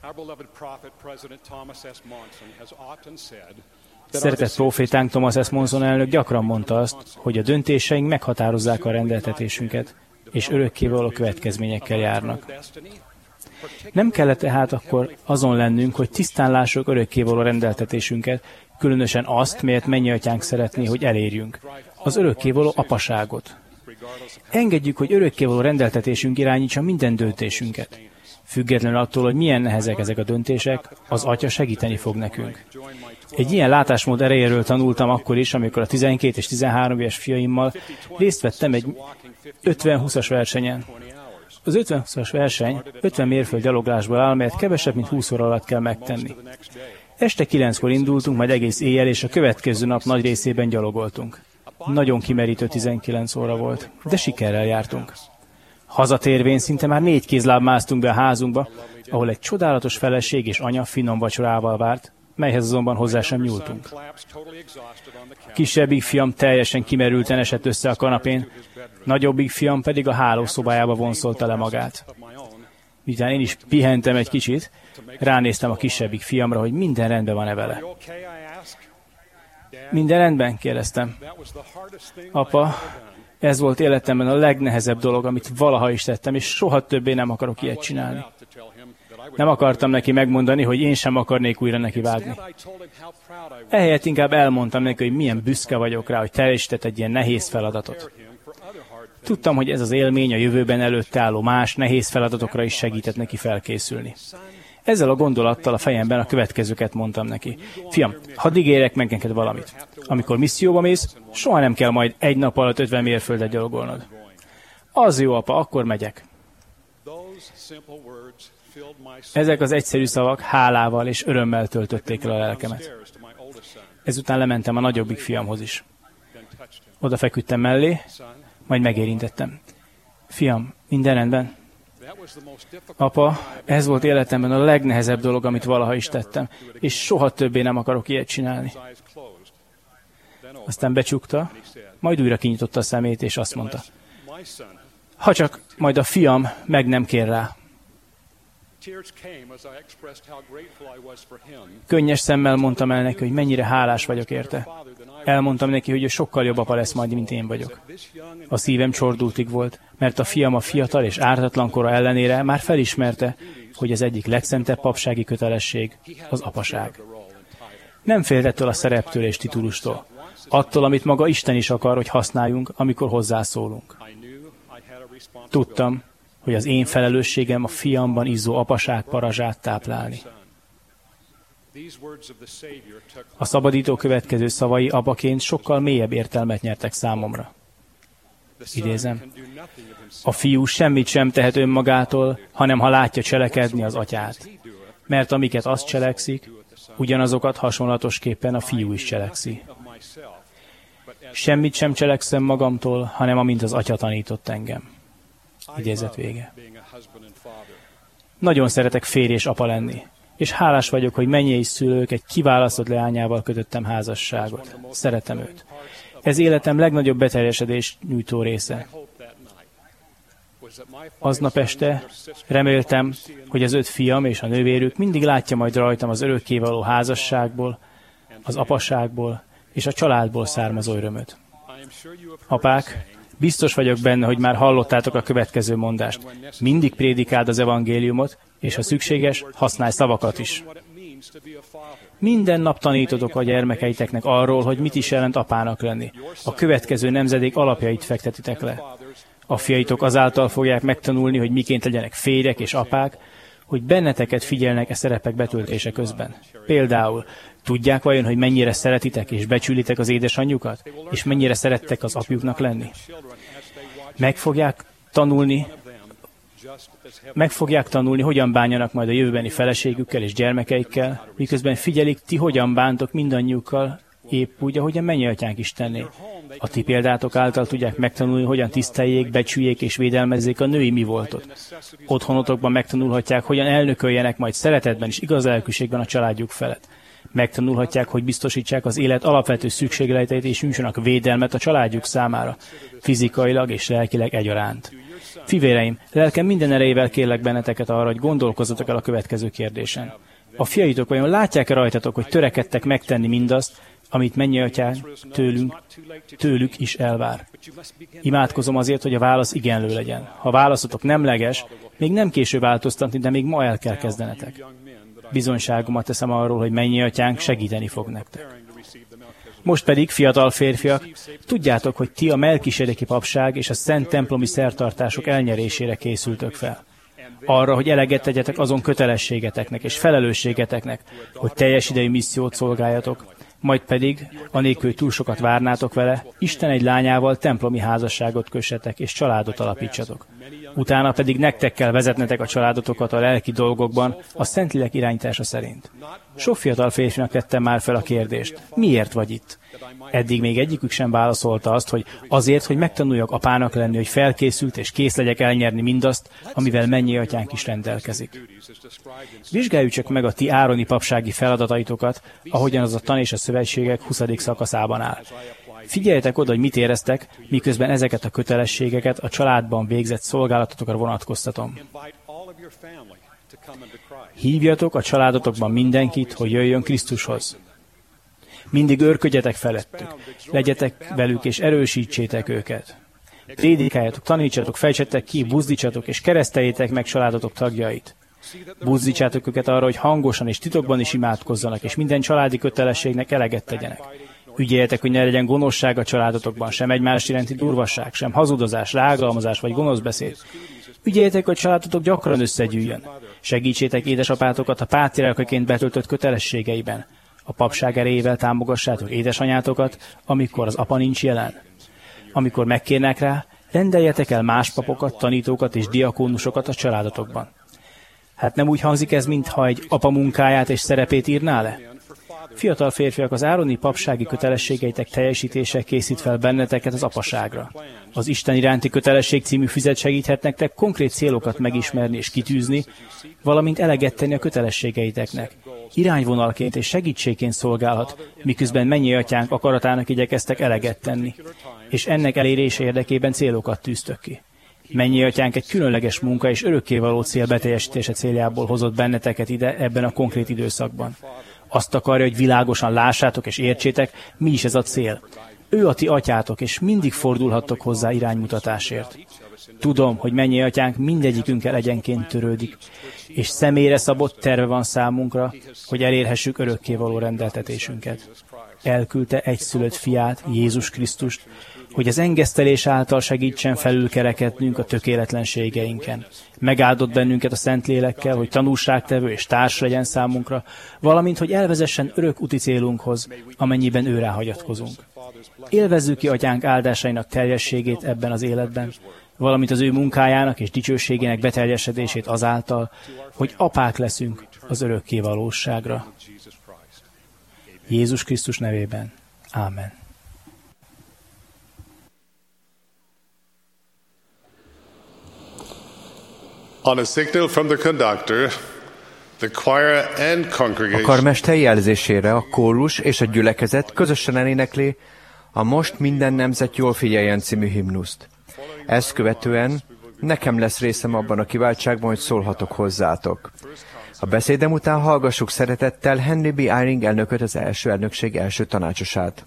Szeretett profétánk Thomas S. Monson elnök gyakran mondta azt, hogy a döntéseink meghatározzák a rendeltetésünket, és örökkévaló következményekkel járnak. Nem kellett tehát akkor azon lennünk, hogy tisztán lássuk örökkévaló rendeltetésünket, különösen azt, melyet mennyi atyánk szeretné, hogy elérjünk. Az örökkévaló apaságot. Engedjük, hogy örökkévaló rendeltetésünk irányítsa minden döntésünket. Függetlenül attól, hogy milyen nehezek ezek a döntések, az Atya segíteni fog nekünk. Egy ilyen látásmód erejéről tanultam akkor is, amikor a 12 és 13 éves fiaimmal részt vettem egy 50-20-as versenyen. Az 50-20-as verseny 50 mérföld gyaloglásból áll, melyet kevesebb, mint 20 óra alatt kell megtenni. Este 9-kor indultunk, majd egész éjjel, és a következő nap nagy részében gyalogoltunk. Nagyon kimerítő 19 óra volt, de sikerrel jártunk. Hazatérvén szinte már 4 kézláb másztunk be a házunkba, ahol egy csodálatos feleség és anya finom vacsorával várt, melyhez azonban hozzá sem nyúltunk. Kisebbik fiam teljesen kimerülten esett össze a kanapén, nagyobbik fiam pedig a hálószobájába vonszolta le magát. Miután én is pihentem egy kicsit, ránéztem a kisebbik fiamra, hogy minden rendben van-e vele. Minden rendben? Kérdeztem. Apa, ez volt életemben a legnehezebb dolog, amit valaha is tettem, és soha többé nem akarok ilyet csinálni. Nem akartam neki megmondani, hogy én sem akarnék újra neki vágni. Ehelyett inkább elmondtam neki, hogy milyen büszke vagyok rá, hogy teljesített egy ilyen nehéz feladatot. Tudtam, hogy ez az élmény a jövőben előtte álló más, nehéz feladatokra is segített neki felkészülni. Ezzel a gondolattal a fejemben a következőket mondtam neki. Fiam, hadd ígérjek meg neked valamit. Amikor misszióba mész, soha nem kell majd egy nap alatt 50 mérföldet gyalogolnod. Az jó, apa, akkor megyek. Ezek az egyszerű szavak hálával és örömmel töltötték el a lelkemet. Ezután lementem a nagyobbik fiamhoz is. Oda feküdtem mellé, majd megérintettem. Fiam, minden rendben? Apa, ez volt életemben a legnehezebb dolog, amit valaha is tettem, és soha többé nem akarok ilyet csinálni. Aztán becsukta, majd újra kinyitotta a szemét, és azt mondta. Ha csak majd a fiam meg nem kér rá. Könnyes szemmel mondtam el neki, hogy mennyire hálás vagyok érte. Elmondtam neki, hogy ő sokkal jobb apa lesz majd, mint én vagyok. A szívem csordultig volt, mert a fiam a fiatal és ártatlan kora ellenére már felismerte, hogy az egyik legszentebb papsági kötelesség az apaság. Nem félt ettől a szereptől és titulustól, attól, amit maga Isten is akar, hogy használjunk, amikor hozzászólunk. Tudtam, hogy az én felelősségem a fiamban izzó apaság parazsát táplálni. A szabadító következő szavai apaként sokkal mélyebb értelmet nyertek számomra. Idézem. A fiú semmit sem tehet önmagától, hanem ha látja cselekedni az atyát. Mert amiket az cselekszik, ugyanazokat hasonlatosképpen a fiú is cselekszi. Semmit sem cselekszem magamtól, hanem amint az atya tanított engem. Idézet vége. Nagyon szeretek férj és apa lenni, és hálás vagyok, hogy mennyei szülők egy kiválasztott leányával kötöttem házasságot. Szeretem őt. Ez életem legnagyobb beteljesedést nyújtó része. Aznap este reméltem, hogy az 5 fiam és a nővérük mindig látja majd rajtam az örökkévaló házasságból, az apaságból és a családból származó örömöt. Apák, biztos vagyok benne, hogy már hallottátok a következő mondást. Mindig prédikáld az evangéliumot, és ha szükséges, használj szavakat is. Minden nap tanítotok a gyermekeiteknek arról, hogy mit is jelent apának lenni. A következő nemzedék alapjait fektetitek le. A fiaitok azáltal fogják megtanulni, hogy miként legyenek férjek és apák, hogy benneteket figyelnek e szerepek betöltése közben. Például, tudják vajon, hogy mennyire szeretitek és becsülitek az édesanyjukat, és mennyire szerettek az apjuknak lenni? Meg fogják tanulni, hogyan bánjanak majd a jövőbeni feleségükkel és gyermekeikkel, miközben figyelik, ti hogyan bántok mindannyiukkal, épp úgy, ahogy a mennyei-atyánk is tenné. A ti példátok által tudják megtanulni, hogyan tiszteljék, becsüljék és védelmezzék a női mi voltot. Otthonotokban megtanulhatják, hogyan elnököljenek majd szeretetben és igaz lelkűségben a családjuk felett. Megtanulhatják, hogy biztosítsák az élet alapvető szükségleteit és nyújtsanak védelmet a családjuk számára, fizikailag és lelkileg egyaránt. Fivéreim, lelkem minden erejével kérlek benneteket arra, hogy gondolkozzatok el a következő kérdésen. A fiaitok vajon látják-e rajtatok, hogy törekedtek megtenni mindazt, amit mennyei-atyánk tőlük is elvár? Imádkozom azért, hogy a válasz igenlő legyen. Ha a válaszotok nemleges, még nem késő változtatni, de még ma el kell kezdenetek. Bizonyságomat teszem arról, hogy mennyei-atyánk segíteni fog nektek. Most pedig, fiatal férfiak, tudjátok, hogy ti a melkisedeki papság és a szent templomi szertartások elnyerésére készültök fel. Arra, hogy eleget tegyetek azon kötelességeteknek és felelősségeteknek, hogy teljes idejű missziót szolgáljatok, majd pedig, anélkül túl sokat várnátok vele, Isten egy lányával templomi házasságot kössetek és családot alapítsatok. Utána pedig nektek kell vezetnetek a családotokat a lelki dolgokban, a Szentlélek irányítása szerint. Sok fiatal férfinak tettem már fel a kérdést, miért vagy itt? Eddig még egyikük sem válaszolta azt, hogy azért, hogy megtanuljak apának lenni, hogy felkészült és kész legyek elnyerni mindazt, amivel mennyei-atyánk is rendelkezik. Vizsgáljuk csak meg a ti ároni papsági feladataitokat, ahogyan az a Tan és a Szövetségek 20. szakaszában áll. Figyeljetek oda, hogy mit éreztek, miközben ezeket a kötelességeket a családban végzett szolgálatotokra vonatkoztatom. Hívjatok a családotokban mindenkit, hogy jöjjön Krisztushoz. Mindig őrködjetek felettük, legyetek velük és erősítsétek őket. Prédikáljatok, tanítsatok, fejtsetek ki, buzdítsatok és kereszteljétek meg családotok tagjait. Buzdítsátok őket arra, hogy hangosan és titokban is imádkozzanak, és minden családi kötelességnek eleget tegyenek. Ügyeljetek, hogy ne legyen gonoszság a családotokban, sem egymás iránti durvasság, sem hazudozás, rágalmazás vagy gonosz beszéd. Ügyeljetek, hogy családotok gyakran összegyűjjön. Segítsétek édesapátokat a pátriárkaként betöltött kötelességeiben. A papság erejével támogassátok édesanyátokat, amikor az apa nincs jelen. Amikor megkérnek rá, rendeljetek el más papokat, tanítókat és diakónusokat a családotokban. Hát nem úgy hangzik ez, mintha egy apa munkáját és szerepét írná le? Fiatal férfiak, az ároni papsági kötelességeitek teljesítése készít fel benneteket az apaságra. Az Isten iránti kötelesség című füzet segíthet nektek konkrét célokat megismerni és kitűzni, valamint eleget tenni a kötelességeiteknek. Irányvonalként és segítségként szolgálhat, miközben mennyei-atyánk akaratának igyekeztek eleget tenni, és ennek elérése érdekében célokat tűztök ki. Mennyei-atyánk egy különleges munka és örökkévaló cél beteljesítése céljából hozott benneteket ide ebben a konkrét időszakban. Azt akarja, hogy világosan lássátok és értsétek, mi is ez a cél. Ő a ti atyátok, és mindig fordulhattok hozzá iránymutatásért. Tudom, hogy mennyei-atyánk mindegyikünkkel egyenként törődik, és személyre szabott terve van számunkra, hogy elérhessük örökkévaló rendeltetésünket. Elküldte egyszülött fiát, Jézus Krisztust, hogy az engesztelés által segítsen felülkerekednünk a tökéletlenségeinken. Megáldott bennünket a Szentlélekkel, hogy tanúságtevő és társ legyen számunkra, valamint, hogy elvezessen örök úti célunkhoz, amennyiben őrá hagyatkozunk. Élvezzük ki atyánk áldásainak teljességét ebben az életben, valamint az ő munkájának és dicsőségének beteljesedését azáltal, hogy apák leszünk az örökké valóságra. Jézus Krisztus nevében. Ámen. On a signal from the conductor, the choir and congregation. A karmester jelzésére a kórus és a gyülekezet közösen elénekli a Most minden nemzet jól figyeljen című himnuszt. Ezt követően nekem lesz részem abban a kiváltságban, hogy szólhatok hozzátok. A beszédem után hallgassuk szeretettel Henry B. Eyring elnököt, az első elnökség első tanácsosát.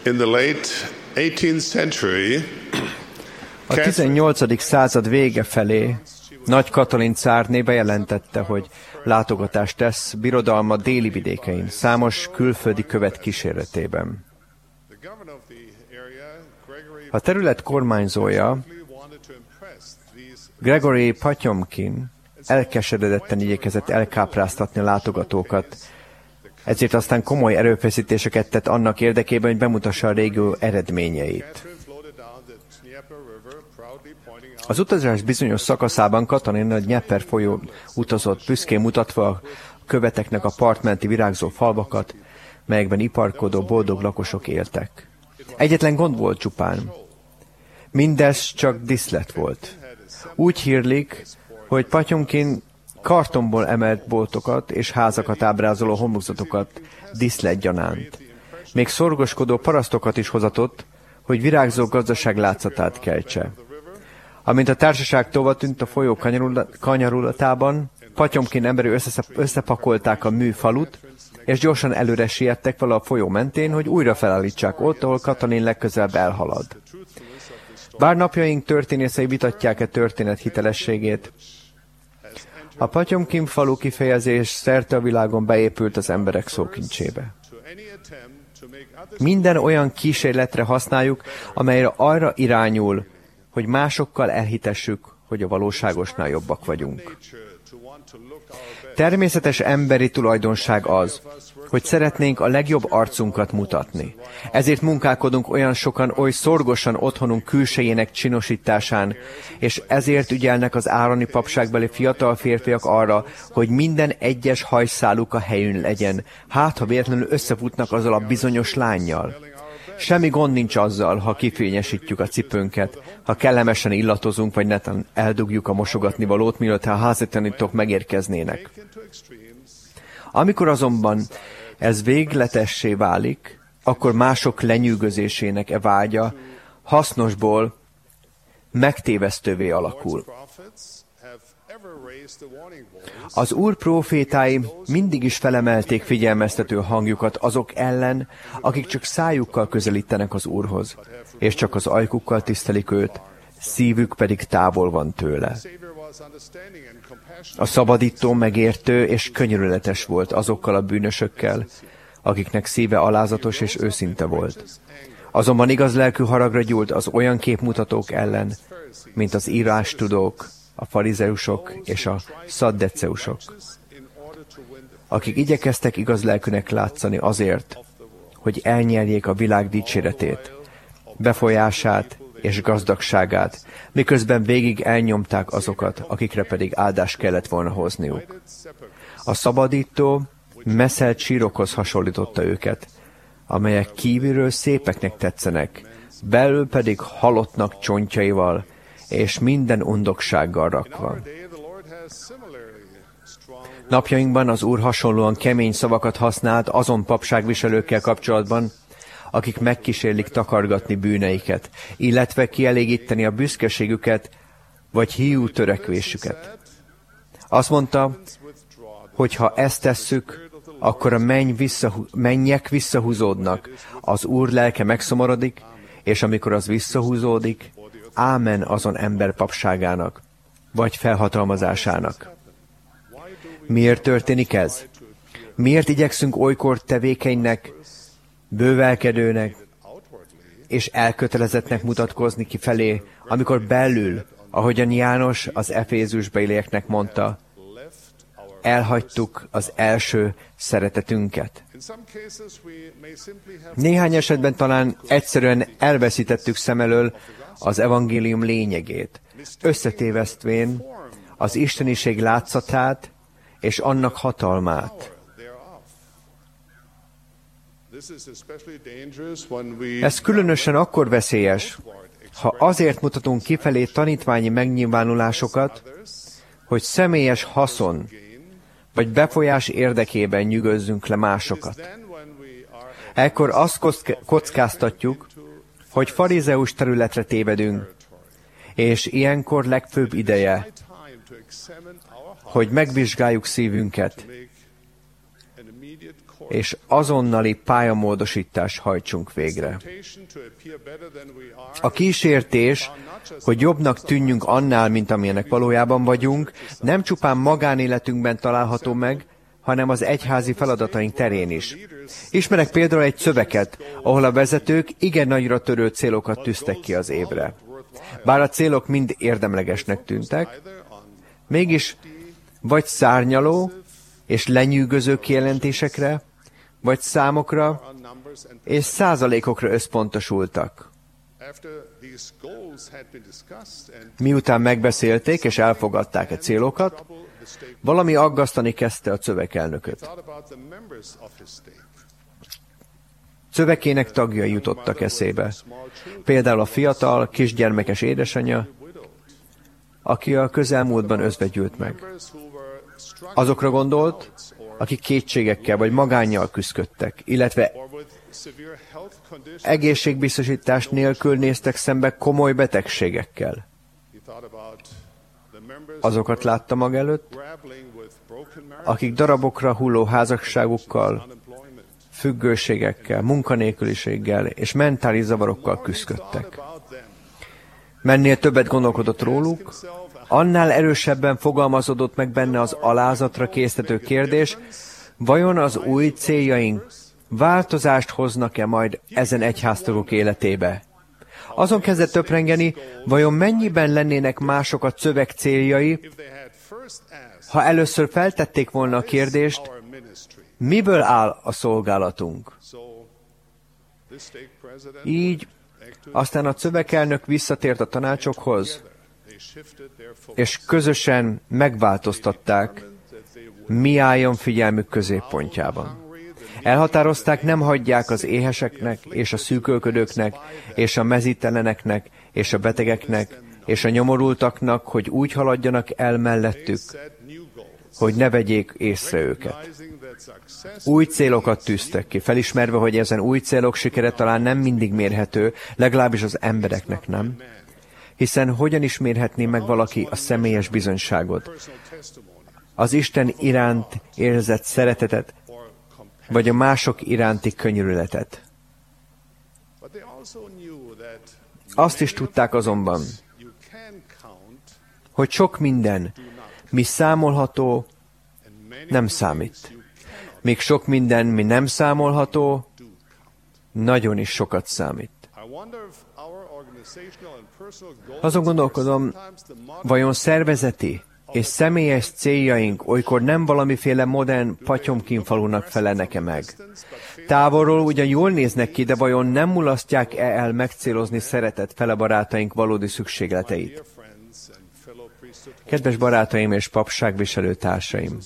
In the late 18th century, a 18. század vége felé Nagy Katalin cárné bejelentette, hogy látogatást tesz birodalma déli vidékein, számos külföldi követ kíséretében. A terület kormányzója, Gregory Potyomkin elkeseredetten igyekezett elkápráztatni a látogatókat, ezért aztán komoly erőfeszítéseket tett annak érdekében, hogy bemutassa a régió eredményeit. Az utazás bizonyos szakaszában Katalin a Dnyeper folyó utazott, büszkén mutatva a követeknek a partmenti virágzó falvakat, melyekben iparkodó, boldog lakosok éltek. Egyetlen gond volt csupán. Mindez csak diszlet volt. Úgy hírlik, hogy Potyomkin kartonból emelt boltokat és házakat ábrázoló homlokzatokat diszletgyanánt. Még szorgoskodó parasztokat is hozatott, hogy virágzó gazdaság látszatát keltse. Amint a társaság tovatűnt a folyó kanyarulatában, Potyomkin emberi összepakolták a műfalut, és gyorsan előre siettek vele a folyó mentén, hogy újra felállítsák ott, ahol Katalin legközelebb elhalad. Bár napjaink történészei vitatják történet hitelességét, a Potyomkin falu kifejezés szerte a világon beépült az emberek szókincsébe. Minden olyan kísérletre használjuk, amelyre arra irányul, hogy másokkal elhitessük, hogy a valóságosnál jobbak vagyunk. Természetes emberi tulajdonság az, hogy szeretnénk a legjobb arcunkat mutatni. Ezért munkálkodunk olyan sokan, oly szorgosan otthonunk külsejének csinosításán, és ezért ügyelnek az ároni papságbeli fiatal férfiak arra, hogy minden egyes hajszáluk a helyén legyen, hát ha véletlenül összefutnak azzal a bizonyos lánnyal. Semmi gond nincs azzal, ha kifényesítjük a cipőnket, ha kellemesen illatozunk, vagy netán eldugjuk a mosogatnivalót, mielőtt a házitanítók megérkeznének. Amikor azonban ez végletessé válik, akkor mások lenyűgözésének e vágya hasznosból megtévesztővé alakul. Az Úr prófétái mindig is felemelték figyelmeztető hangjukat azok ellen, akik csak szájukkal közelítenek az Úrhoz, és csak az ajkukkal tisztelik őt, szívük pedig távol van tőle. A szabadító megértő és könyörületes volt azokkal a bűnösökkel, akiknek szíve alázatos és őszinte volt. Azonban igaz lelkű haragra gyúlt az olyan képmutatók ellen, mint az írástudók, a farizeusok és a szaddeceusok, akik igyekeztek igaz lelkűnek látszani azért, hogy elnyerjék a világ dicséretét, befolyását és gazdagságát, miközben végig elnyomták azokat, akikre pedig áldást kellett volna hozniuk. A szabadító messzelt sírokhoz hasonlította őket, amelyek kívülről szépeknek tetszenek, belül pedig halottnak csontjaival, és minden undoksággal rakva. Napjainkban az Úr hasonlóan kemény szavakat használt azon papságviselőkkel kapcsolatban, akik megkísérlik takargatni bűneiket, illetve kielégíteni a büszkeségüket, vagy hiú törekvésüket. Azt mondta, hogy ha ezt tesszük, akkor a mennyek visszahúzódnak, az Úr lelke megszomorodik, és amikor az visszahúzódik, ámen azon ember papságának, vagy felhatalmazásának. Miért történik ez? Miért igyekszünk olykor tevékenynek, bővelkedőnek és elkötelezettnek mutatkozni kifelé, amikor belül, ahogyan János az Efézusbelieknek mondta, elhagytuk az első szeretetünket. Néhány esetben talán egyszerűen elveszítettük szem elől az evangélium lényegét, összetévesztvén az isteniség látszatát és annak hatalmát. Ez különösen akkor veszélyes, ha azért mutatunk kifelé tanítványi megnyilvánulásokat, hogy személyes haszon vagy befolyás érdekében nyűgözzünk le másokat. Ekkor azt kockáztatjuk, hogy farizeus területre tévedünk, és ilyenkor legfőbb ideje, hogy megvizsgáljuk szívünket, és azonnali pályamódosítást hajtsunk végre. A kísértés, hogy jobbnak tűnjünk annál, mint amilyenek valójában vagyunk, nem csupán magánéletünkben található meg, hanem az egyházi feladataink terén is. Ismerek például egy szöveket, ahol a vezetők igen nagyra törő célokat tűztek ki az évre. Bár a célok mind érdemlegesnek tűntek, mégis vagy szárnyaló és lenyűgöző kijelentésekre, vagy számokra és százalékokra összpontosultak. Miután megbeszélték és elfogadták a célokat, valami aggasztani kezdte a szövekelnököt. Szövekének tagjai jutottak eszébe. Például a fiatal, kisgyermekes édesanyja, aki a közelmúltban özvegyült meg. Azokra gondolt, akik kétségekkel vagy magánnyal küzdöttek, illetve egészségbiztosítás nélkül néztek szembe komoly betegségekkel. Azokat látta maga előtt, akik darabokra hulló házasságukkal, függőségekkel, munkanélküliséggel és mentális zavarokkal küzdöttek. Mennél többet gondolkodott róluk, annál erősebben fogalmazódott meg benne az alázatra késztető kérdés, vajon az új céljaink változást hoznak-e majd ezen egyháztagok életébe? Azon kezdett töprengeni, vajon mennyiben lennének mások a szöveg céljai, ha először feltették volna a kérdést, miből áll a szolgálatunk? Így aztán a szövekelnök visszatért a tanácsokhoz, és közösen megváltoztatták, mi álljon figyelmük középpontjában. Elhatározták, nem hagyják az éheseknek, és a szűkölködőknek, és a mezíteleneknek, és a betegeknek, és a nyomorultaknak, hogy úgy haladjanak el mellettük, hogy ne vegyék észre őket. Új célokat tűztek ki, felismerve, hogy ezen új célok sikere talán nem mindig mérhető, legalábbis az embereknek nem. Hiszen hogyan is mérhetné meg valaki a személyes bizonyságot, az Isten iránt érzett szeretetet, vagy a mások iránti könyörületet. Azt is tudták azonban, hogy sok minden, mi számolható, nem számít. Míg sok minden, mi nem számolható, nagyon is sokat számít. Azon gondolkodom, vajon szervezeti és személyes céljaink olykor nem valamiféle modern Patyomkin-falunak felelnek-e meg? Távolról ugyan jól néznek ki, de vajon nem mulasztják-e el megcélozni szeretett felebarátaink valódi szükségleteit? Kedves barátaim és papságviselő társaim!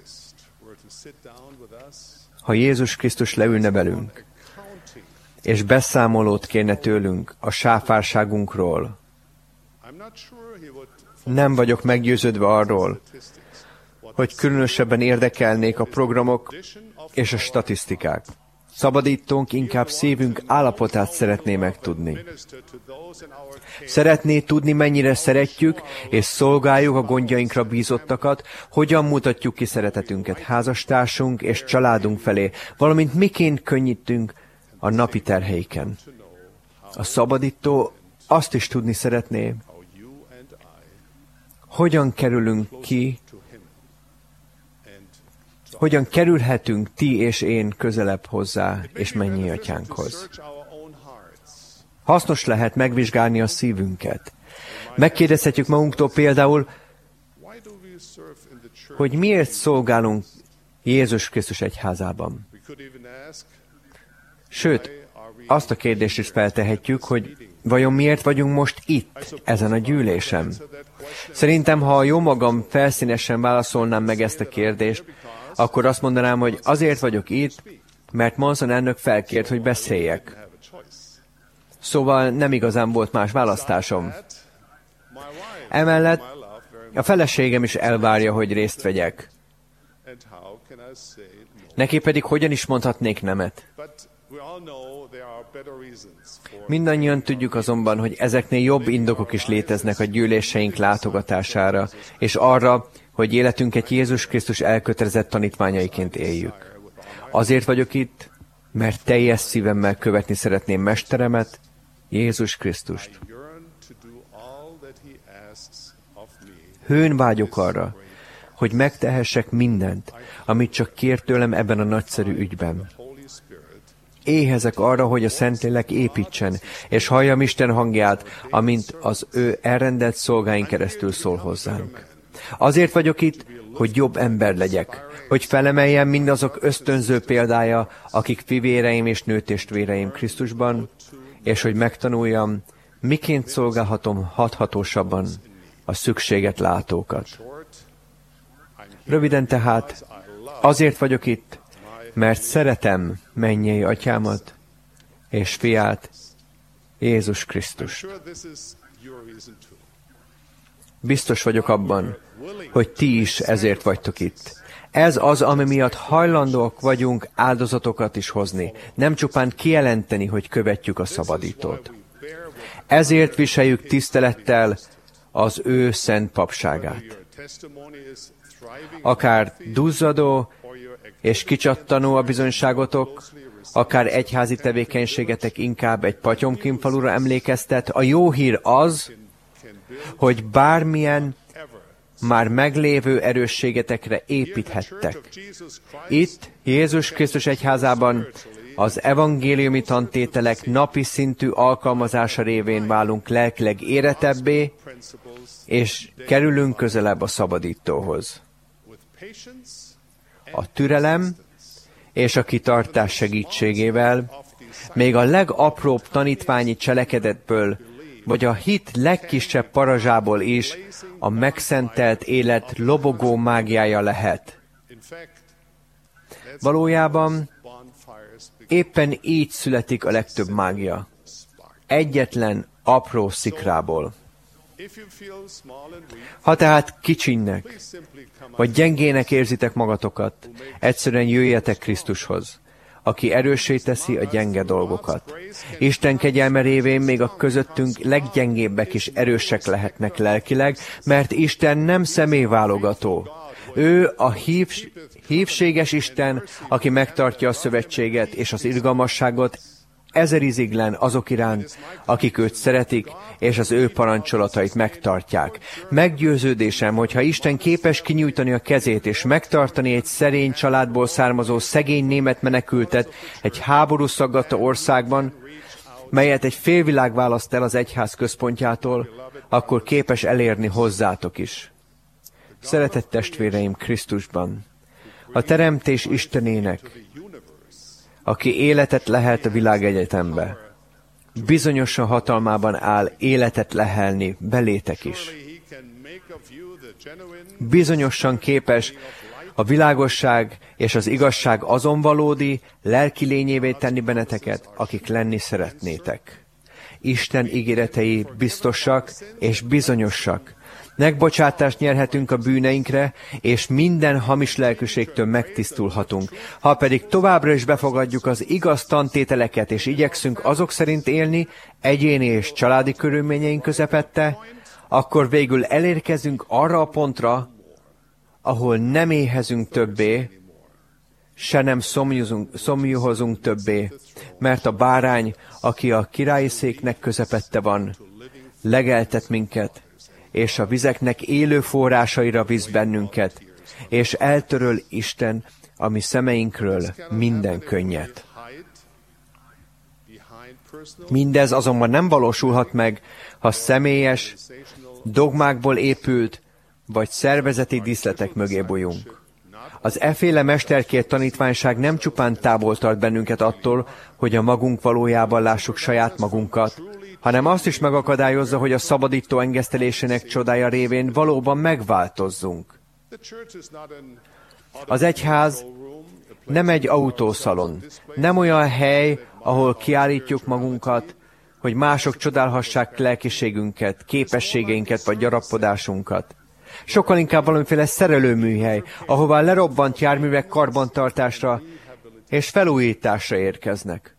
Ha Jézus Krisztus leülne velünk, és beszámolót kérne tőlünk a sáfárságunkról, nem vagyok meggyőződve arról, hogy különösebben érdekelnék a programok és a statisztikák. Szabadítónk inkább szívünk állapotát szeretné megtudni. Szeretné tudni, mennyire szeretjük és szolgáljuk a gondjainkra bízottakat, hogyan mutatjuk ki szeretetünket házastársunk és családunk felé, valamint miként könnyítünk a napi terheiken. A szabadító azt is tudni szeretné, hogyan kerülünk ki, hogyan kerülhetünk ti és én közelebb hozzá és mennyi atyánkhoz. Hasznos lehet megvizsgálni a szívünket. Megkérdezhetjük magunktól például, hogy miért szolgálunk Jézus Krisztus egyházában. Sőt, azt a kérdést is feltehetjük, hogy vajon miért vagyunk most itt, ezen a gyűlésen? Szerintem, ha a jó magam felszínesen válaszolnám meg ezt a kérdést, akkor azt mondanám, hogy azért vagyok itt, mert Monson elnök felkért, hogy beszéljek. Szóval nem igazán volt más választásom. Emellett a feleségem is elvárja, hogy részt vegyek. Neki pedig hogyan is mondhatnék nemet? Mindannyian tudjuk azonban, hogy ezeknél jobb indokok is léteznek a gyűléseink látogatására, és arra, hogy életünket Jézus Krisztus elkötelezett tanítványaiként éljük. Azért vagyok itt, mert teljes szívemmel követni szeretném Mesteremet, Jézus Krisztust. Hőn vágyok arra, hogy megtehessek mindent, amit csak kér tőlem ebben a nagyszerű ügyben. Éhezek arra, hogy a Szentlélek építsen, és halljam Isten hangját, amint az ő elrendelt szolgáin keresztül szól hozzánk. Azért vagyok itt, hogy jobb ember legyek, hogy felemeljem mindazok ösztönző példája, akik fivéreim és nőtestvéreim Krisztusban, és hogy megtanuljam, miként szolgálhatom hathatósabban a szükséget látókat. Röviden tehát, azért vagyok itt, mert szeretem mennyei atyámat és fiát, Jézus Krisztust. Biztos vagyok abban, hogy ti is ezért vagytok itt. Ez az, ami miatt hajlandóak vagyunk áldozatokat is hozni, nem csupán kijelenteni, hogy követjük a szabadítót. Ezért viseljük tisztelettel az ő szent papságát. Akár duzzadó és kicsattanó a bizonyságotok, akár egyházi tevékenységetek inkább egy patyomkinfalura emlékeztet, a jó hír az, hogy bármilyen már meglévő erősségetekre építhettek. Itt, Jézus Krisztus egyházában az evangéliumi tantételek napi szintű alkalmazása révén válunk lelkileg érettebbé, és kerülünk közelebb a szabadítóhoz. A türelem és a kitartás segítségével, még a legapróbb tanítványi cselekedetből, vagy a hit legkisebb parazsából is a megszentelt élet lobogó mágiája lehet. Valójában éppen így születik a legtöbb mágia. Egyetlen apró szikrából. Ha tehát kicsinnek, vagy gyengének érzitek magatokat, egyszerűen jöjjetek Krisztushoz, aki erőssé teszi a gyenge dolgokat. Isten kegyelme révén még a közöttünk leggyengébbek is erősek lehetnek lelkileg, mert Isten nem személyválogató. Ő a hívséges Isten, aki megtartja a szövetséget és az irgalmasságot ezeriziglen azok iránt, akik őt szeretik, és az ő parancsolatait megtartják. Meggyőződésem, hogy ha Isten képes kinyújtani a kezét, és megtartani egy szerény családból származó szegény német menekültet egy háború szaggatta országban, melyet egy félvilág választ el az egyház központjától, akkor képes elérni hozzátok is. Szeretett testvéreim Krisztusban, a teremtés Istenének, aki életet lehet a világegyetembe, bizonyosan hatalmában áll életet lehelni belétek is. Bizonyosan képes a világosság és az igazság azon valódi, lelki lényévé tenni benneteket, akik lenni szeretnétek. Isten ígéretei biztosak és bizonyosak. Megbocsátást nyerhetünk a bűneinkre, és minden hamis lelkűségtől megtisztulhatunk. Ha pedig továbbra is befogadjuk az igaz tantételeket, és igyekszünk azok szerint élni, egyéni és családi körülményeink közepette, akkor végül elérkezünk arra a pontra, ahol nem éhezünk többé, se nem szomjúhozunk többé, mert a bárány, aki a királyi széknek közepette van, legeltet minket, és a vizeknek élő forrásaira visz bennünket, és eltöröl Isten a mi szemeinkről minden könnyet. Mindez azonban nem valósulhat meg, ha személyes, dogmákból épült, vagy szervezeti díszletek mögé bújunk. Az efféle mesterkélt tanítványság nem csupán távol tart bennünket attól, hogy a magunk valójában lássuk saját magunkat, hanem azt is megakadályozza, hogy a szabadító engesztelésének csodája révén valóban megváltozzunk. Az egyház nem egy autószalon, nem olyan hely, ahol kiállítjuk magunkat, hogy mások csodálhassák lelkiségünket, képességeinket vagy gyarapodásunkat. Sokkal inkább valamiféle szerelőműhely, ahová lerobbant járművek karbantartásra és felújításra érkeznek.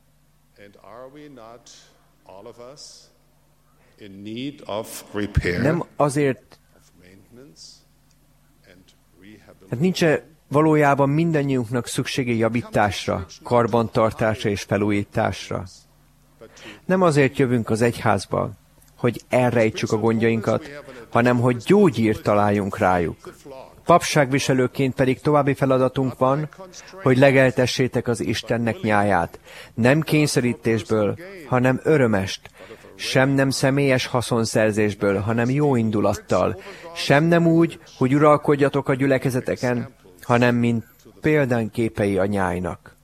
Nem azért, hát nincs Valójában mindannyiunknak szüksége javításra, karbantartásra és felújításra. Nem azért jövünk az egyházba, hogy elrejtsük a gondjainkat, hanem hogy gyógyírt találjunk rájuk. Papságviselőként pedig további feladatunk van, hogy legeltessétek az Istennek nyáját. Nem kényszerítésből, hanem örömest. Sem nem személyes haszonszerzésből, hanem jó indulattal. Sem nem úgy, hogy uralkodjatok a gyülekezeteken, hanem mint példánképei a nyájnak.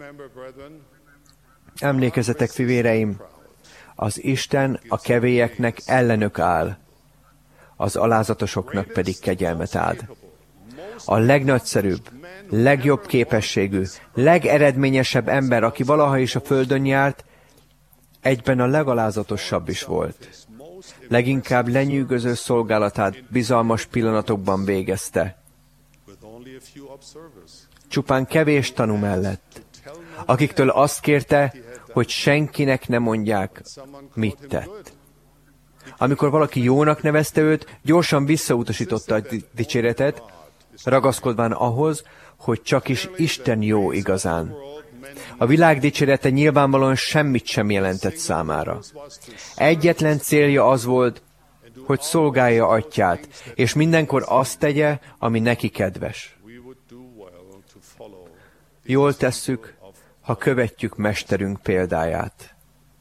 Emlékezzetek, fivéreim, az Isten a kevélyeknek ellenök áll, az alázatosoknak pedig kegyelmet ad. A legnagyszerűbb, legjobb képességű, legeredményesebb ember, aki valaha is a földön járt, egyben a legalázatosabb is volt. Leginkább lenyűgöző szolgálatát bizalmas pillanatokban végezte. Csupán kevés tanú mellett, akiktől azt kérte, hogy senkinek ne mondják, mit tett. Amikor valaki jónak nevezte őt, gyorsan visszautasította a dicséretet, ragaszkodván ahhoz, hogy csak is Isten jó igazán. A világ dicsérete nyilvánvalóan semmit sem jelentett számára. Egyetlen célja az volt, hogy szolgálja atyját, és mindenkor azt tegye, ami neki kedves. Jól tesszük, ha követjük mesterünk példáját.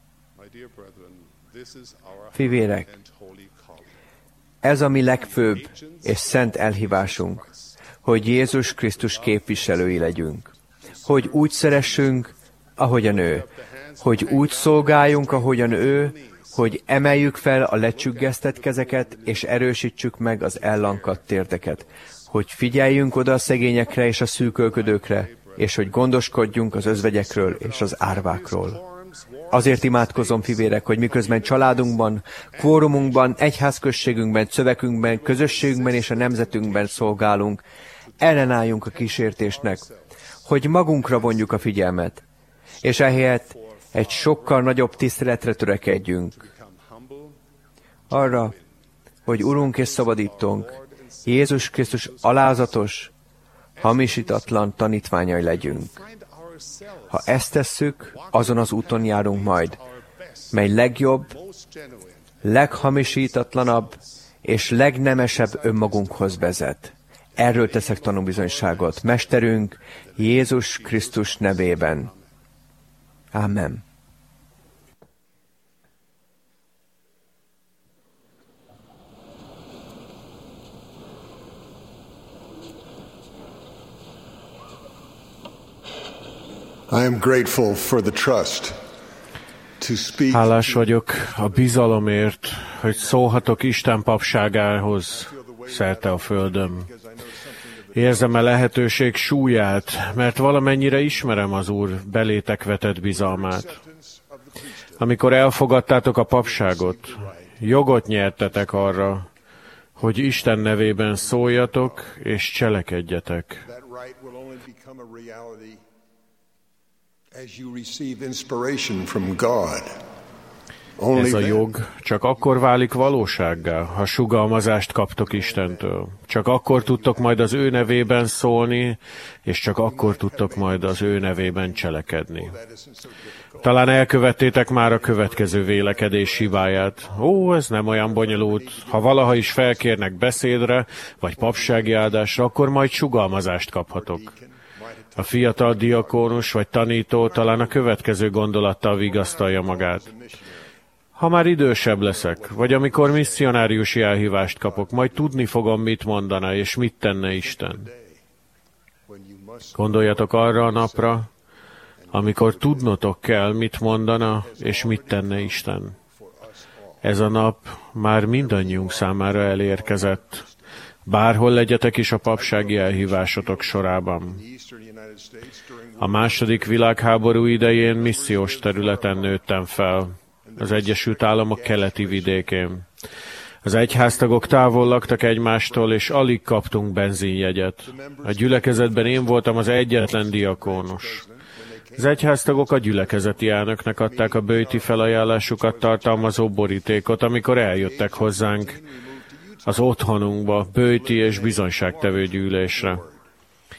Fivérek, ez a mi legfőbb és szent elhívásunk, hogy Jézus Krisztus képviselői legyünk. Hogy úgy szeressünk, ahogyan ő. Hogy úgy szolgáljunk, ahogyan ő, hogy emeljük fel a lecsüggesztett kezeket, és erősítsük meg az ellankadt térdeket. Hogy figyeljünk oda a szegényekre és a szűkölködőkre, és hogy gondoskodjunk az özvegyekről és az árvákról. Azért imádkozom, fivérek, hogy miközben családunkban, kvórumunkban, egyházközségünkben, szövekünkben, közösségünkben és a nemzetünkben szolgálunk, ellenálljunk a kísértésnek, hogy magunkra vonjuk a figyelmet, és ehelyett egy sokkal nagyobb tiszteletre törekedjünk. Arra, hogy Urunk és Szabadítónk, Jézus Krisztus alázatos, hamisítatlan tanítványai legyünk. Ha ezt tesszük, azon az úton járunk majd, mely legjobb, leghamisítatlanabb és legnemesebb önmagunkhoz vezet. Erről teszek tanúbizonyságot, Mesterünk, Jézus Krisztus nevében. Amen. I am grateful for the trust to speak. Hálás vagyok a bizalomért, hogy szólhatok Isten papságához szerte a földön. Érzem a lehetőség súlyát, mert valamennyire ismerem az Úr belétek vetett bizalmát. Amikor elfogadtátok a papságot, jogot nyertetek arra, hogy Isten nevében szóljatok és cselekedjetek. Ez a jog csak akkor válik valósággá, ha sugalmazást kaptok Istentől. Csak akkor tudtok majd az ő nevében szólni, és csak akkor tudtok majd az ő nevében cselekedni. Talán elkövettétek már a következő vélekedés hibáját. Ó, ez nem olyan bonyolult. Ha valaha is felkérnek beszédre, vagy papsági áldásra, akkor majd sugalmazást kaphatok. A fiatal diakónus vagy tanító talán a következő gondolattal vigasztalja magát. Ha már idősebb leszek, vagy amikor misszionáriusi elhívást kapok, majd tudni fogom, mit mondana és mit tenne Isten. Gondoljatok arra a napra, amikor tudnotok kell, mit mondana és mit tenne Isten. Ez a nap már mindannyiunk számára elérkezett, bárhol legyetek is a papsági elhívásotok sorában. A második világháború idején missziós területen nőttem fel, az Egyesült Államok keleti vidékén. Az egyháztagok távol laktak egymástól, és alig kaptunk benzinjegyet. A gyülekezetben én voltam az egyetlen diakónus. Az egyháztagok a gyülekezeti elnöknek adták a böjti felajánlásukat tartalmazó borítékot, amikor eljöttek hozzánk az otthonunkba, böjti és bizonyságtevő gyűlésre.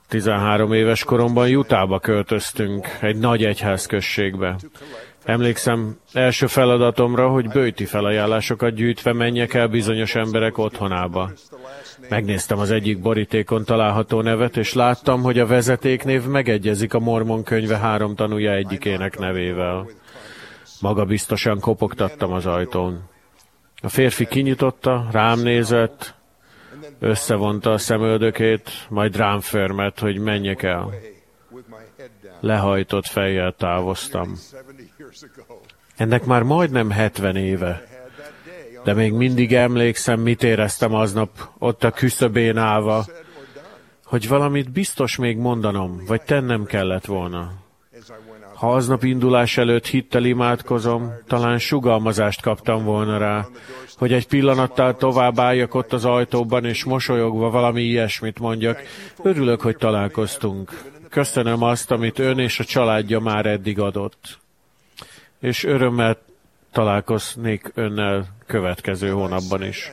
13 éves koromban Utahba költöztünk, egy nagy egyházközségbe. Emlékszem, első feladatomra, hogy böjti felajánlásokat gyűjtve menjek el bizonyos emberek otthonába. Megnéztem az egyik borítékon található nevet, és láttam, hogy a vezetéknév megegyezik a Mormon könyve 3 tanúja egyikének nevével. Magabiztosan kopogtattam az ajtón. A férfi kinyitotta, rám nézett, összevonta a szemöldökét, majd rám förmet, hogy menjek el. Lehajtott fejjel távoztam. Ennek már majdnem 70 éve, de még mindig emlékszem, mit éreztem aznap ott a küszöbén állva, hogy valamit biztos még mondanom, vagy tennem kellett volna. Ha aznap indulás előtt hittel imádkozom, talán sugalmazást kaptam volna rá, hogy egy pillanattal tovább álljak ott az ajtóban, és mosolyogva valami ilyesmit mondjak. Örülök, hogy találkoztunk. Köszönöm azt, amit ön és a családja már eddig adott. És örömmel találkoznék önnel következő hónapban is.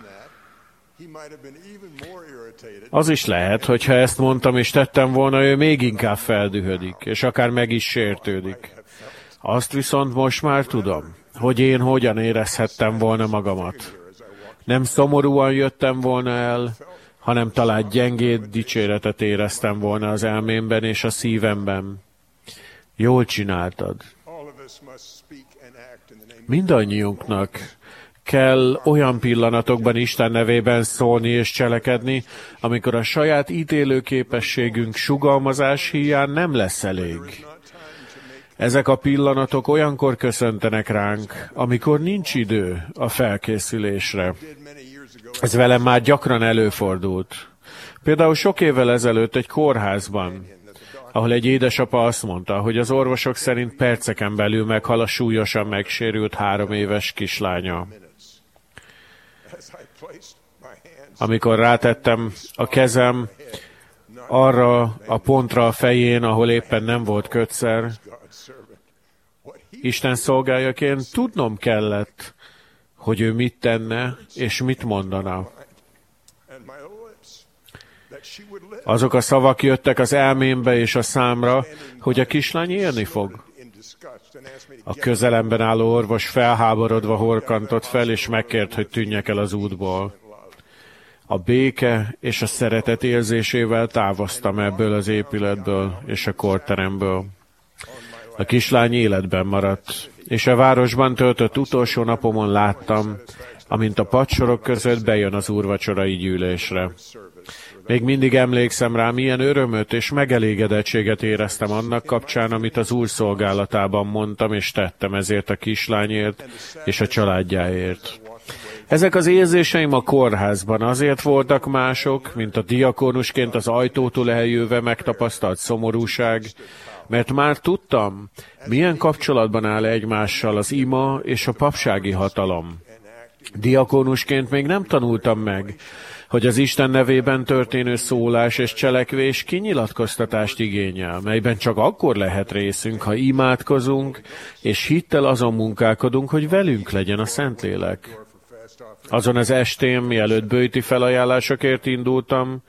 Az is lehet, hogy ha ezt mondtam és tettem volna, ő még inkább feldühödik, és akár meg is sértődik. Azt viszont most már tudom, hogy én hogyan érezhettem volna magamat. Nem szomorúan jöttem volna el, hanem talán gyengéd dicséretet éreztem volna az elmémben és a szívemben. Jól csináltad. Mindannyiunknak kell olyan pillanatokban Isten nevében szólni és cselekedni, amikor a saját ítélőképességünk sugalmazás hiány nem lesz elég. Ezek a pillanatok olyankor köszöntenek ránk, amikor nincs idő a felkészülésre. Ez velem már gyakran előfordult. Például sok évvel ezelőtt egy kórházban, ahol egy édesapa azt mondta, hogy az orvosok szerint perceken belül meghal a súlyosan megsérült 3 éves kislánya. Amikor rátettem a kezem arra a pontra a fején, ahol éppen nem volt kötszer, Isten szolgáljaként tudnom kellett, hogy ő mit tenne és mit mondana. Azok a szavak jöttek az elmémbe és a számra, hogy a kislány élni fog. A közelemben álló orvos felháborodva horkantott fel, és megkért, hogy tűnjek el az útból. A béke és a szeretet érzésével távoztam ebből az épületből és a kórteremből. A kislány életben maradt, és a városban töltött utolsó napomon láttam, amint a padsorok között bejön az úrvacsorai gyűlésre. Még mindig emlékszem rá, milyen örömöt és megelégedettséget éreztem annak kapcsán, amit az Úr szolgálatában mondtam és tettem ezért a kislányért és a családjáért. Ezek az érzéseim a kórházban azért voltak mások, mint a diakónusként az ajtótól eljöve megtapasztalt szomorúság, mert már tudtam, milyen kapcsolatban áll egymással az ima és a papsági hatalom. Diakónusként még nem tanultam meg, hogy az Isten nevében történő szólás és cselekvés kinyilatkoztatást igényel, melyben csak akkor lehet részünk, ha imádkozunk, és hittel azon munkálkodunk, hogy velünk legyen a Szentlélek. Azon az estén, mielőtt böjti felajánlásokért indultam,